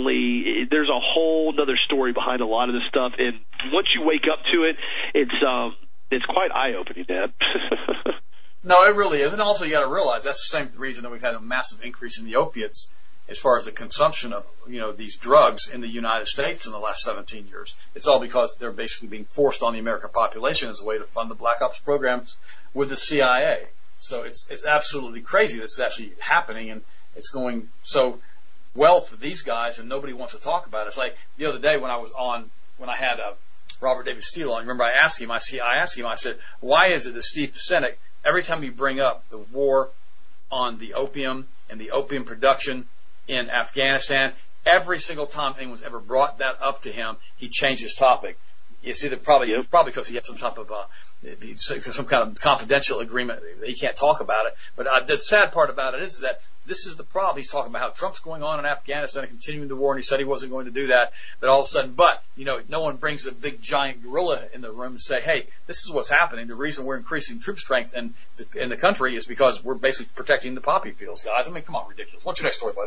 a whole other story behind a lot of this stuff. And once you wake up to it, it's quite eye-opening, Dad. No, it really is. And also you got to realize that's the same reason that we've had a massive increase in the opiates as far as the consumption of, these drugs in the United States in the last 17 years. It's all because they're basically being forced on the American population as a way to fund the Black Ops programs with the CIA. So it's absolutely crazy this is actually happening, and it's going so well for these guys, and nobody wants to talk about it. It's like the other day when I had Robert David Steele on, remember I asked him, I said, why is it that Steve Pisenik, every time you bring up the war on the opium and the opium production in Afghanistan, every single time anyone's ever brought that up to him, he changed his topic. You see, probably because he had some type of some kind of confidential agreement that he can't talk about it. But the sad part about it is that this is the problem. He's talking about how Trump's going on in Afghanistan and continuing the war, and he said he wasn't going to do that. But all of a sudden, no one brings a big giant gorilla in the room and say, hey, this is what's happening. The reason we're increasing troop strength in the country is because we're basically protecting the poppy fields, guys. I mean, come on, ridiculous. What's your next story, bud?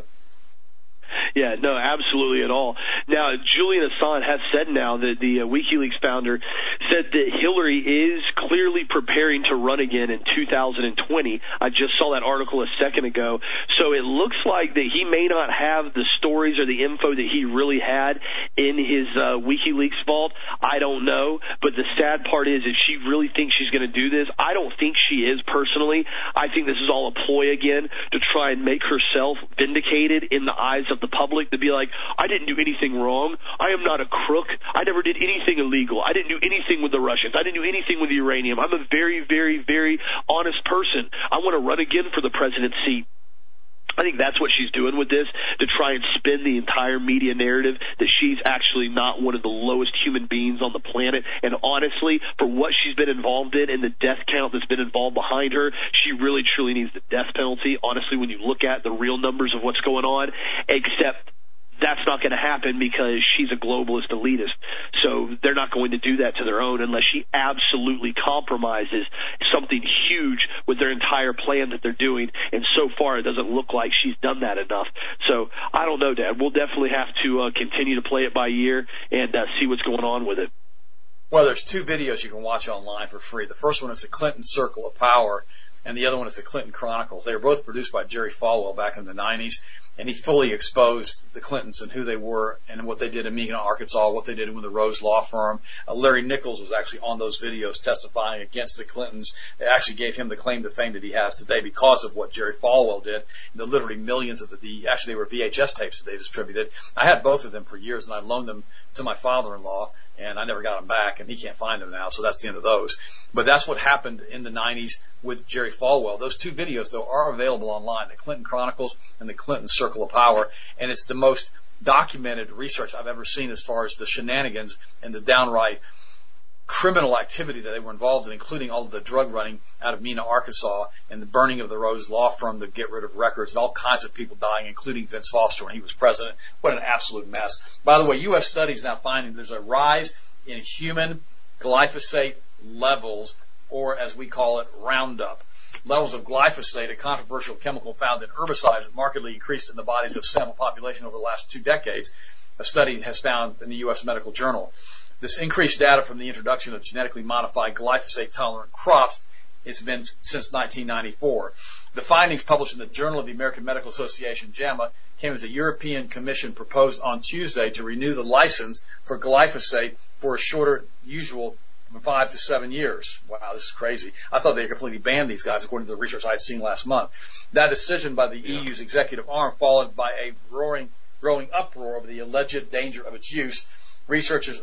Yeah, no, absolutely at all. Now, Julian Assange has said now that the WikiLeaks founder said that Hillary is clearly preparing to run again in 2020. I just saw that article a second ago. So it looks like that he may not have the stories or the info that he really had in his WikiLeaks vault. I don't know. But the sad part is, if she really thinks she's going to do this, I don't think she is personally. I think this is all a ploy again to try and make herself vindicated in the eyes of the public, to be like, I didn't do anything wrong. I am not a crook. I never did anything illegal. I didn't do anything with the Russians. I didn't do anything with the uranium. I'm a very, very, very honest person. I want to run again for the president's seat. I think that's what she's doing with this, to try and spin the entire media narrative that she's actually not one of the lowest human beings on the planet. And honestly, for what she's been involved in and the death count that's been involved behind her, she really truly needs the death penalty, honestly, when you look at the real numbers of what's going on, except that's not going to happen because she's a globalist elitist. So they're not going to do that to their own unless she absolutely compromises something huge with their entire plan that they're doing. And so far, it doesn't look like she's done that enough. So I don't know, Dad. We'll definitely have to continue to play it by ear and see what's going on with it. Well, there's two videos you can watch online for free. The first one is the Clinton Circle of Power, and the other one is the Clinton Chronicles. They were both produced by Jerry Falwell back in the 90s. And he fully exposed the Clintons and who they were and what they did in Meagan, Arkansas, what they did with the Rose Law Firm. Larry Nichols was actually on those videos testifying against the Clintons. It actually gave him the claim to fame that he has today because of what Jerry Falwell did. The literally millions of actually they were VHS tapes that they distributed. I had both of them for years, and I loaned them to my father-in-law, and I never got them back, and he can't find them now, so that's the end of those. But that's what happened in the 90s with Jerry Falwell. Those two videos, though, are available online, the Clinton Chronicles and the Clinton Circle of Power, and it's the most documented research I've ever seen as far as the shenanigans and the downright criminal activity that they were involved in, including all of the drug running out of Mena, Arkansas, and the burning of the Rose Law Firm to get rid of records, and all kinds of people dying, including Vince Foster when he was president. What an absolute mess. By the way, U.S. studies now finding there's a rise in human glyphosate levels, or as we call it, Roundup. Levels of glyphosate, a controversial chemical found in herbicides, have markedly increased in the bodies of sample population over the last 2 decades, a study has found in the U.S. Medical Journal. This increased data from the introduction of genetically modified glyphosate-tolerant crops has been since 1994. The findings published in the Journal of the American Medical Association, JAMA, came as the European Commission proposed on Tuesday to renew the license for glyphosate for a shorter usual 5 to 7 years. Wow, this is crazy. I thought they completely banned these guys, according to the research I had seen last month. That decision by the EU's executive arm followed by a growing uproar over the alleged danger of its use. Researchers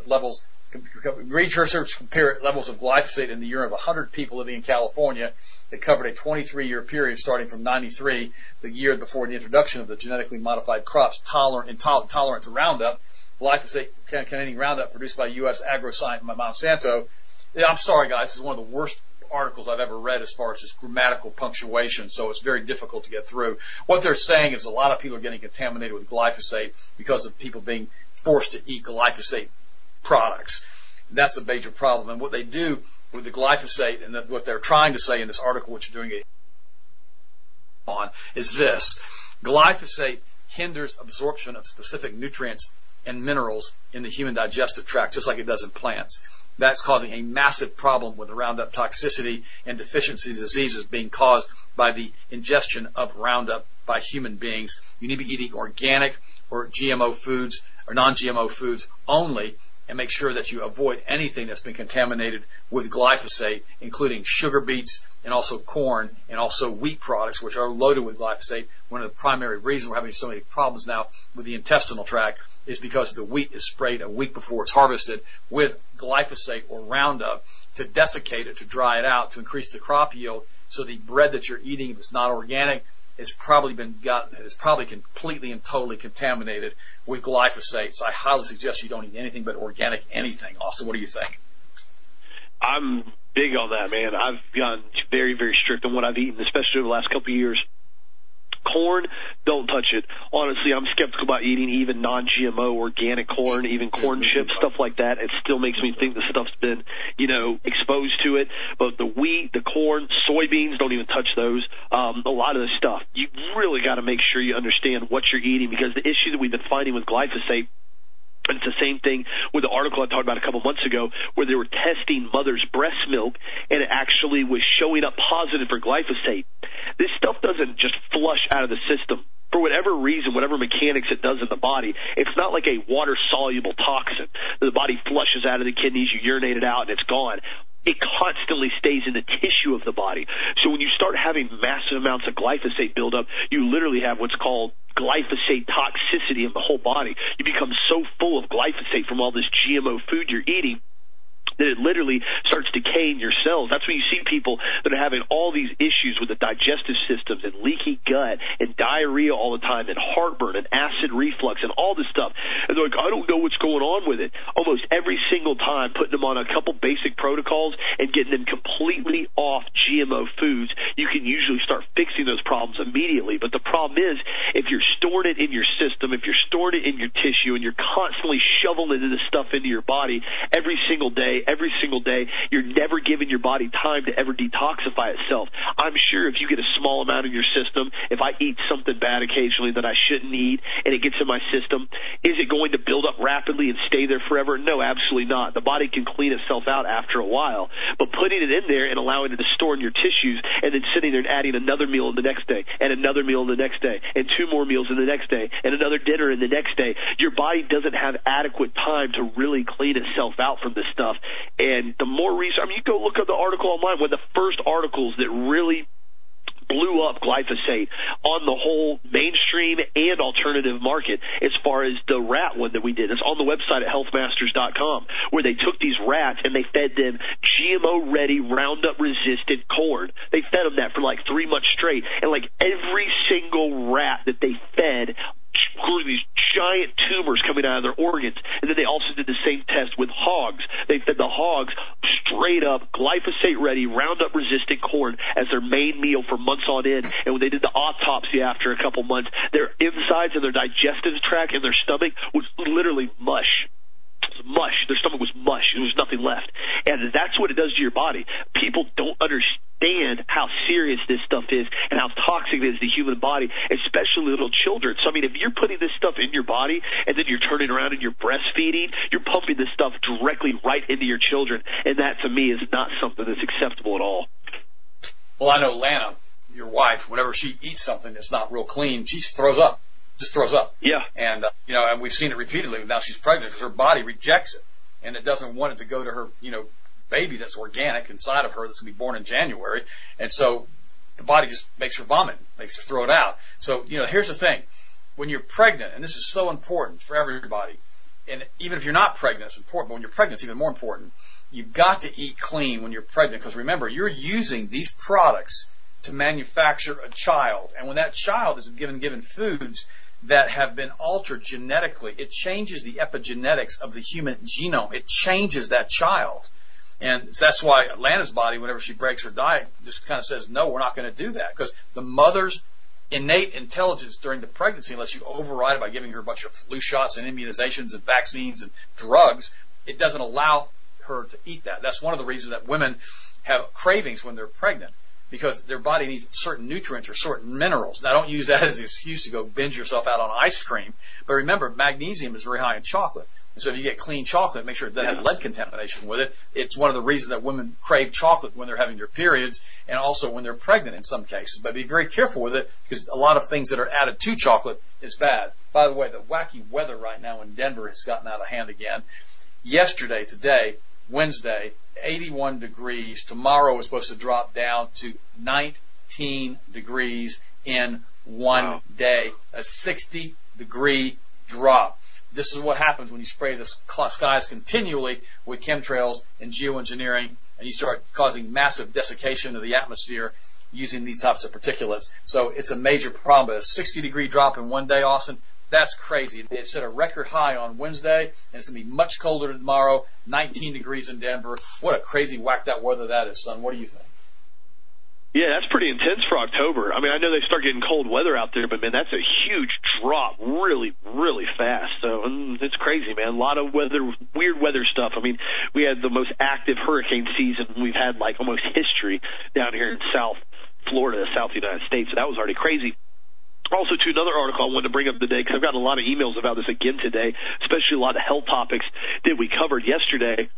compare levels of glyphosate in the urine of 100 people living in California. It covered a 23-year period starting from 93, the year before the introduction of the genetically modified crops tolerant to Roundup. Glyphosate containing Roundup produced by U.S. AgroScience Monsanto. I'm sorry, guys, this is one of the worst articles I've ever read as far as just grammatical punctuation, so it's very difficult to get through. What they're saying is a lot of people are getting contaminated with glyphosate because of people being forced to eat glyphosate products. That's a major problem. And what they do with the glyphosate, and what they're trying to say in this article, which you're doing on, is this. Glyphosate hinders absorption of specific nutrients and minerals in the human digestive tract, just like it does in plants. That's causing a massive problem with the Roundup toxicity and deficiency diseases being caused by the ingestion of Roundup by human beings. You need to be eating organic or GMO foods or non-GMO foods only, and make sure that you avoid anything that's been contaminated with glyphosate, including sugar beets and also corn and also wheat products, which are loaded with glyphosate. One of the primary reasons we're having so many problems now with the intestinal tract is because the wheat is sprayed a week before it's harvested with glyphosate or Roundup to desiccate it, to dry it out, to increase the crop yield. So the bread that you're eating, if it's not organic, is probably completely and totally contaminated with glyphosate. So I highly suggest you don't eat anything but organic anything. Austin, what do you think? I'm big on that, man. I've gotten very, very strict on what I've eaten, especially over the last couple of years. Corn, don't touch it. Honestly, I'm skeptical about eating even non-GMO organic corn, even corn chips, stuff like that. It still makes me think the stuff's been, exposed to it. But the wheat, the corn, soybeans, don't even touch those. A lot of the stuff, you really got to make sure you understand what you're eating, because the issue that we've been finding with glyphosate, and it's the same thing with the article I talked about a couple months ago, where they were testing mother's breast milk, and it actually was showing up positive for glyphosate. This stuff doesn't just flush out of the system. For whatever reason, whatever mechanics it does in the body, it's not like a water-soluble toxin that the body flushes out of the kidneys, you urinate it out, and it's gone. It constantly stays in the tissue of the body. So when you start having massive amounts of glyphosate buildup, you literally have what's called glyphosate toxicity in the whole body. You become so full of glyphosate from all this GMO food you're eating that it literally starts decaying your cells. That's when you see people that are having all these issues with the digestive systems and leaky gut and diarrhea all the time and heartburn and acid reflux and all this stuff. And they're like, I don't know what's going on with it. Almost every single time, putting them on a couple basic protocols and getting them completely off GMO foods, you can usually start fixing those problems immediately. But the problem is, if you're storing it in your system, if you're storing it in your tissue, and you're constantly shoveling this stuff into your body every single day, you're never giving your body time to ever detoxify itself. I'm sure if you get a small amount in your system, if I eat something bad occasionally that I shouldn't eat and it gets in my system, is it going to build up rapidly and stay there forever? No, absolutely not. The body can clean itself out after a while, but putting it in there and allowing it to store in your tissues and then sitting there and adding another meal in the next day and another meal in the next day and two more meals in the next day and another dinner in the next day, your body doesn't have adequate time to really clean itself out from this stuff. And the more research, you go look at the article online, one of the first articles that really blew up glyphosate on the whole mainstream and alternative market as far as the rat one that we did. It's on the website at healthmasters.com, where they took these rats and they fed them GMO-ready, Roundup-resistant corn. They fed them that for like 3 months straight, and like every single rat that they fed grew these giant tumors coming out of their organs. And then they also did the same test with hogs. They fed the hogs straight up glyphosate-ready, Roundup-resistant corn as their main meal for months on end. And when they did the autopsy after a couple months, their insides and their digestive tract and their stomach was literally mush. Mush. Their stomach was mush. There was nothing left. And that's what it does to your body. People don't understand how serious this stuff is and how toxic it is to the human body, especially little children. So, if you're putting this stuff in your body and then you're turning around and you're breastfeeding, you're pumping this stuff directly right into your children. And that, to me, is not something that's acceptable at all. Well, I know Lana, your wife, whenever she eats something that's not real clean, she throws up. Just throws up. Yeah. And, and we've seen it repeatedly. Now she's pregnant because her body rejects it, and it doesn't want it to go to her, baby that's organic inside of her that's going to be born in January. And so the body just makes her vomit, makes her throw it out. So, here's the thing. When you're pregnant, and this is so important for everybody, and even if you're not pregnant, it's important, but when you're pregnant, it's even more important. You've got to eat clean when you're pregnant, because remember, you're using these products to manufacture a child. And when that child is given foods that have been altered genetically, it changes the epigenetics of the human genome. It changes that child. And that's why Lana's body, whenever she breaks her diet, just kind of says, no, we're not going to do that. Because the mother's innate intelligence during the pregnancy, unless you override it by giving her a bunch of flu shots and immunizations and vaccines and drugs, it doesn't allow her to eat that. That's one of the reasons that women have cravings when they're pregnant, because their body needs certain nutrients or certain minerals. Now, don't use that as an excuse to go binge yourself out on ice cream. But remember, magnesium is very high in chocolate. And so if you get clean chocolate, make sure it doesn't have lead contamination with it. It's one of the reasons that women crave chocolate when they're having their periods and also when they're pregnant in some cases. But be very careful with it, because a lot of things that are added to chocolate is bad. By the way, the wacky weather right now in Denver has gotten out of hand again. Yesterday, today, Wednesday, 81 degrees. Tomorrow is supposed to drop down to 19 degrees in one day. A 60-degree drop. This is what happens when you spray the skies continually with chemtrails and geoengineering, and you start causing massive desiccation of the atmosphere using these types of particulates. So it's a major problem. But a 60-degree drop in one day, Austin, that's crazy. It set a record high on Wednesday, and it's going to be much colder tomorrow, 19 degrees in Denver. What a crazy, whacked out weather that is, son. What do you think? Yeah, that's pretty intense for October. I mean, I know they start getting cold weather out there, but, man, that's a huge drop really, really fast. So it's crazy, man. A lot of weird weather stuff. I mean, we had the most active hurricane season we've had, like, almost history down here in South Florida, South United States. So that was already crazy. Also, to another article I wanted to bring up today, because I've gotten a lot of emails about this again today, especially a lot of health topics that we covered yesterday.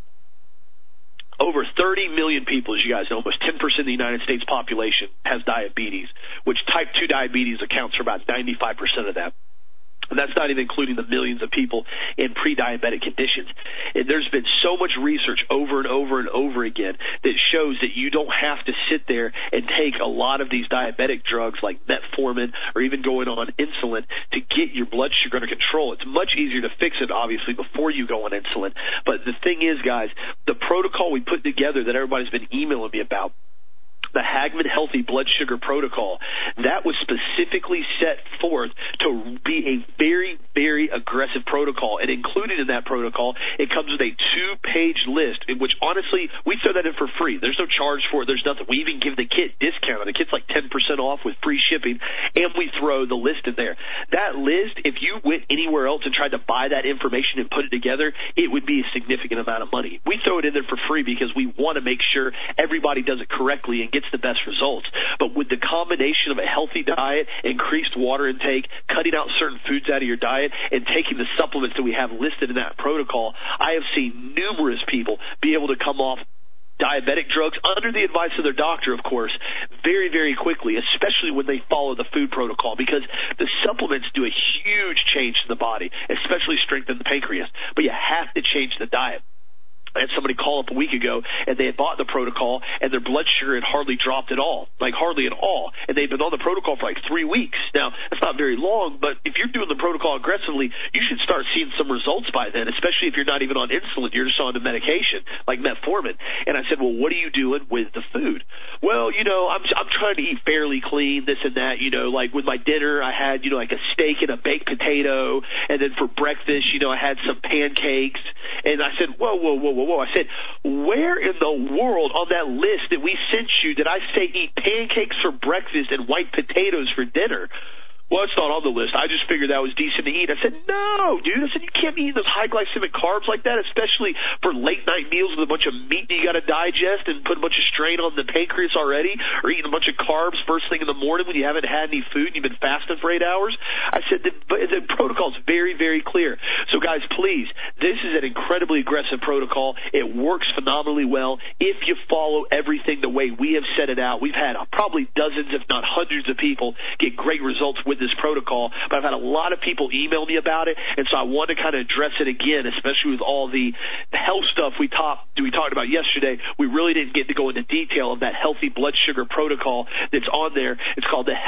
Over 30 million people, as you guys know, almost 10% of the United States population has diabetes, which type 2 diabetes accounts for about 95% of that. And that's not even including the millions of people in pre-diabetic conditions. And there's been so much research over and over and over again that shows that you don't have to sit there and take a lot of these diabetic drugs like metformin or even going on insulin to get your blood sugar under control. It's much easier to fix it, obviously, before you go on insulin. But the thing is, guys, the protocol we put together that everybody's been emailing me about, the Hagman Healthy Blood Sugar Protocol, that was specifically set forth to be a very, very aggressive protocol. And included in that protocol, it comes with a 2-page list, in which, honestly, we throw that in for free. There's no charge for it. There's nothing. We even give the kit discount. The kit's like 10% off with free shipping, and we throw the list in there. That list, if you went anywhere else and tried to buy that information and put it together, it would be a significant amount of money. We throw it in there for free because we want to make sure everybody does it correctly and gets the best results. But with the combination of a healthy diet, increased water intake, cutting out certain foods out of your diet, and taking the supplements that we have listed in that protocol, I have seen numerous people be able to come off diabetic drugs under the advice of their doctor, of course, very, very quickly, especially when they follow the food protocol, because the supplements do a huge change to the body, especially strengthen the pancreas. But you have to change the diet. I had somebody call up a week ago, and they had bought the protocol, and their blood sugar had hardly dropped at all, like hardly at all. And they'd been on the protocol for like 3 weeks. Now, that's not very long, but if you're doing the protocol aggressively, you should start seeing some results by then, especially if you're not even on insulin. You're just on the medication, like metformin. And I said, well, what are you doing with the food? Well, I'm trying to eat fairly clean, this and that. Like with my dinner, I had, like a steak and a baked potato. And then for breakfast, I had some pancakes. And I said, whoa. I said, where in the world on that list that we sent you did I say eat pancakes for breakfast and white potatoes for dinner? Well, it's not on the list. I just figured that was decent to eat. I said, no, dude. I said, you can't be eating those high glycemic carbs like that, especially for late-night meals with a bunch of meat that you got to digest and put a bunch of strain on the pancreas already, or eating a bunch of carbs first thing in the morning when you haven't had any food and you've been fasting for 8 hours. I said, the protocol is very, very clear. So, guys, please, this is an incredibly aggressive protocol. It works phenomenally well if you follow everything the way we have set it out. We've had probably dozens, if not hundreds of people get great results with this protocol, but I've had a lot of people email me about it, and so I want to kind of address it again, especially with all the health stuff we talked about yesterday. We really didn't get to go into detail of that healthy blood sugar protocol that's on there. It's called the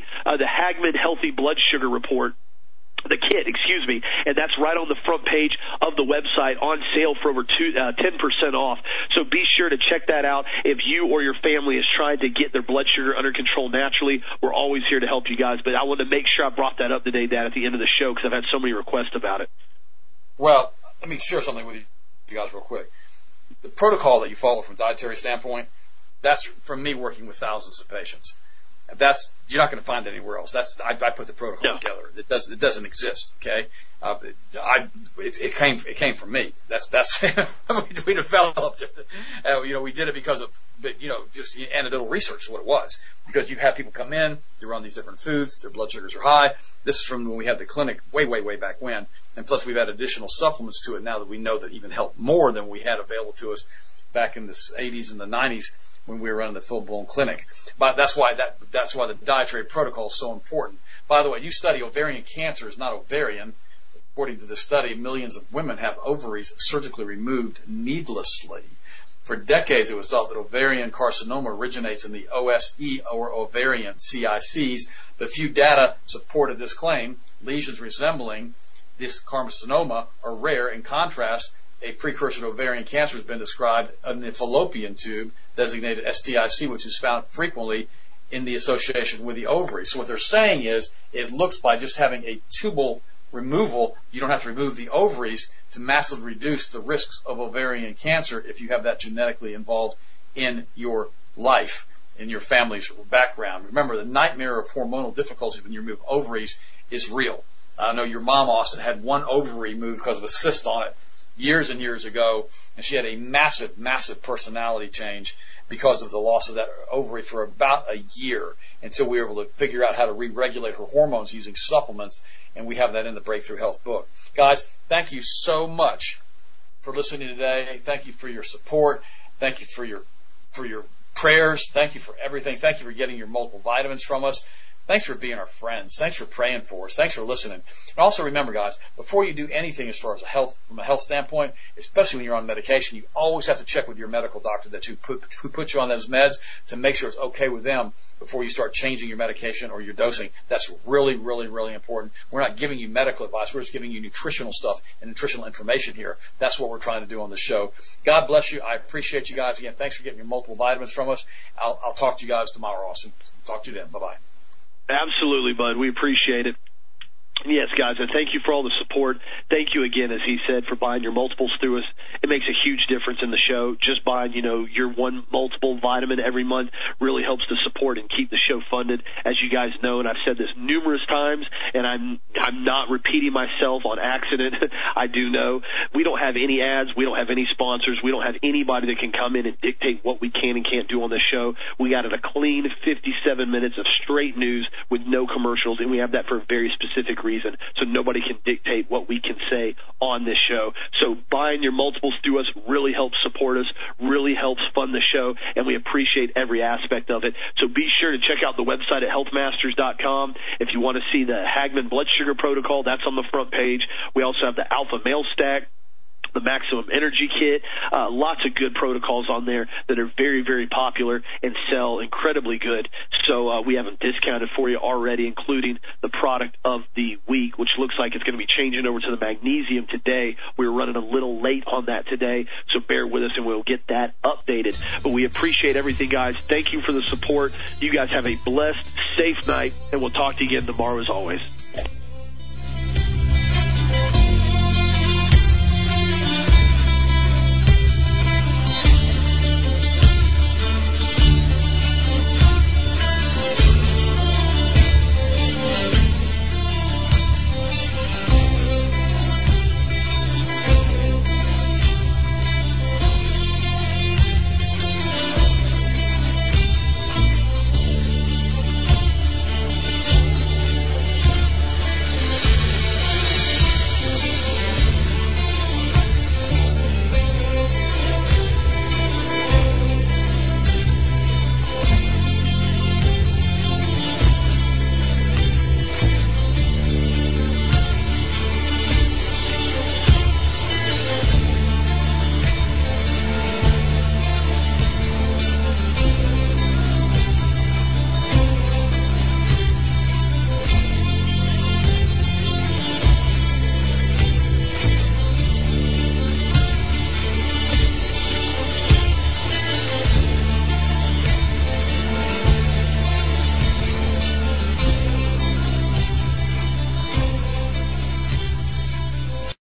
Hagman Healthy Blood Sugar Report. The kit, and that's right on the front page of the website, on sale for over 10% off. So be sure to check that out. If you or your family is trying to get their blood sugar under control naturally, we're always here to help you guys. But I wanted to make sure I brought that up today, Dad, at the end of the show, because I've had so many requests about it. Well, let me share something with you guys real quick. The protocol that you follow from a dietary standpoint, that's from me working with thousands of patients. You're not going to find it anywhere else. I put the protocol together. It doesn't exist. Okay. It came from me. That's we developed it. We did it because of, just anecdotal research is what it was. Because you have people come in, they're on these different foods, their blood sugars are high. This is from when we had the clinic way back when. And plus we've had additional supplements to it now that we know that even help more than we had available to us back in the 80s and the 90s when we were running the full-blown clinic. But that's why the dietary protocol is so important. By the way, you study ovarian cancer is not ovarian. According to the study, millions of women have ovaries surgically removed needlessly. For decades, it was thought that ovarian carcinoma originates in the OSE, or ovarian CICs. The few data supported this claim. Lesions resembling this carcinoma are rare. In contrast, a precursor to ovarian cancer has been described in the fallopian tube, designated STIC, which is found frequently in the association with the ovary. So what they're saying is, it looks by just having a tubal removal, you don't have to remove the ovaries to massively reduce the risks of ovarian cancer if you have that genetically involved in your life. in your family's background. Remember, the nightmare of hormonal difficulties when you remove ovaries is real. I know your mom, Austin, had one ovary removed because of a cyst on it years and years ago, and she had a massive, massive personality change because of the loss of that ovary for about a year until we were able to figure out how to re-regulate her hormones using supplements, and we have that in the Breakthrough Health book. Guys, thank you so much for listening today. Thank you for your support. Thank you for your prayers. Thank you for everything. Thank you for getting your multiple vitamins from us. Thanks for being our friends. Thanks for praying for us. Thanks for listening. And also remember, guys, before you do anything as far as from a health standpoint, especially when you're on medication, you always have to check with your medical doctor who put you on those meds to make sure it's okay with them before you start changing your medication or your dosing. That's really, really, really important. We're not giving you medical advice. We're just giving you nutritional stuff and nutritional information here. That's what we're trying to do on the show. God bless you. I appreciate you guys. Again, thanks for getting your multiple vitamins from us. I'll talk to you guys tomorrow, Austin. Talk to you then. Bye-bye. Absolutely, bud. We appreciate it. Yes, guys, and thank you for all the support. Thank you again, as he said, for buying your multiples through us. It makes a huge difference in the show. Just buying, your one multiple vitamin every month really helps to support and keep the show funded. As you guys know, and I've said this numerous times, and I'm not repeating myself on accident. I do know we don't have any ads. We don't have any sponsors. We don't have anybody that can come in and dictate what we can and can't do on this show. We got it a clean 57 minutes of straight news with no commercials, and we have that for a very specific reason, so nobody can dictate what we can say on this show. So buying your multiples through us really helps support us, really helps fund the show, and we appreciate every aspect of it. So be sure to check out the website at healthmasters.com. If you want to see the Hagman blood sugar protocol, that's on the front page. We also have the Alpha Male Stack, the Maximum Energy Kit, lots of good protocols on there that are very, very popular and sell incredibly good. So we have them discounted for you already, including the product of the week, which looks like it's going to be changing over to the magnesium today. We were running a little late on that today, so bear with us and we'll get that updated. But we appreciate everything, guys. Thank you for the support. You guys have a blessed, safe night, and we'll talk to you again tomorrow as always.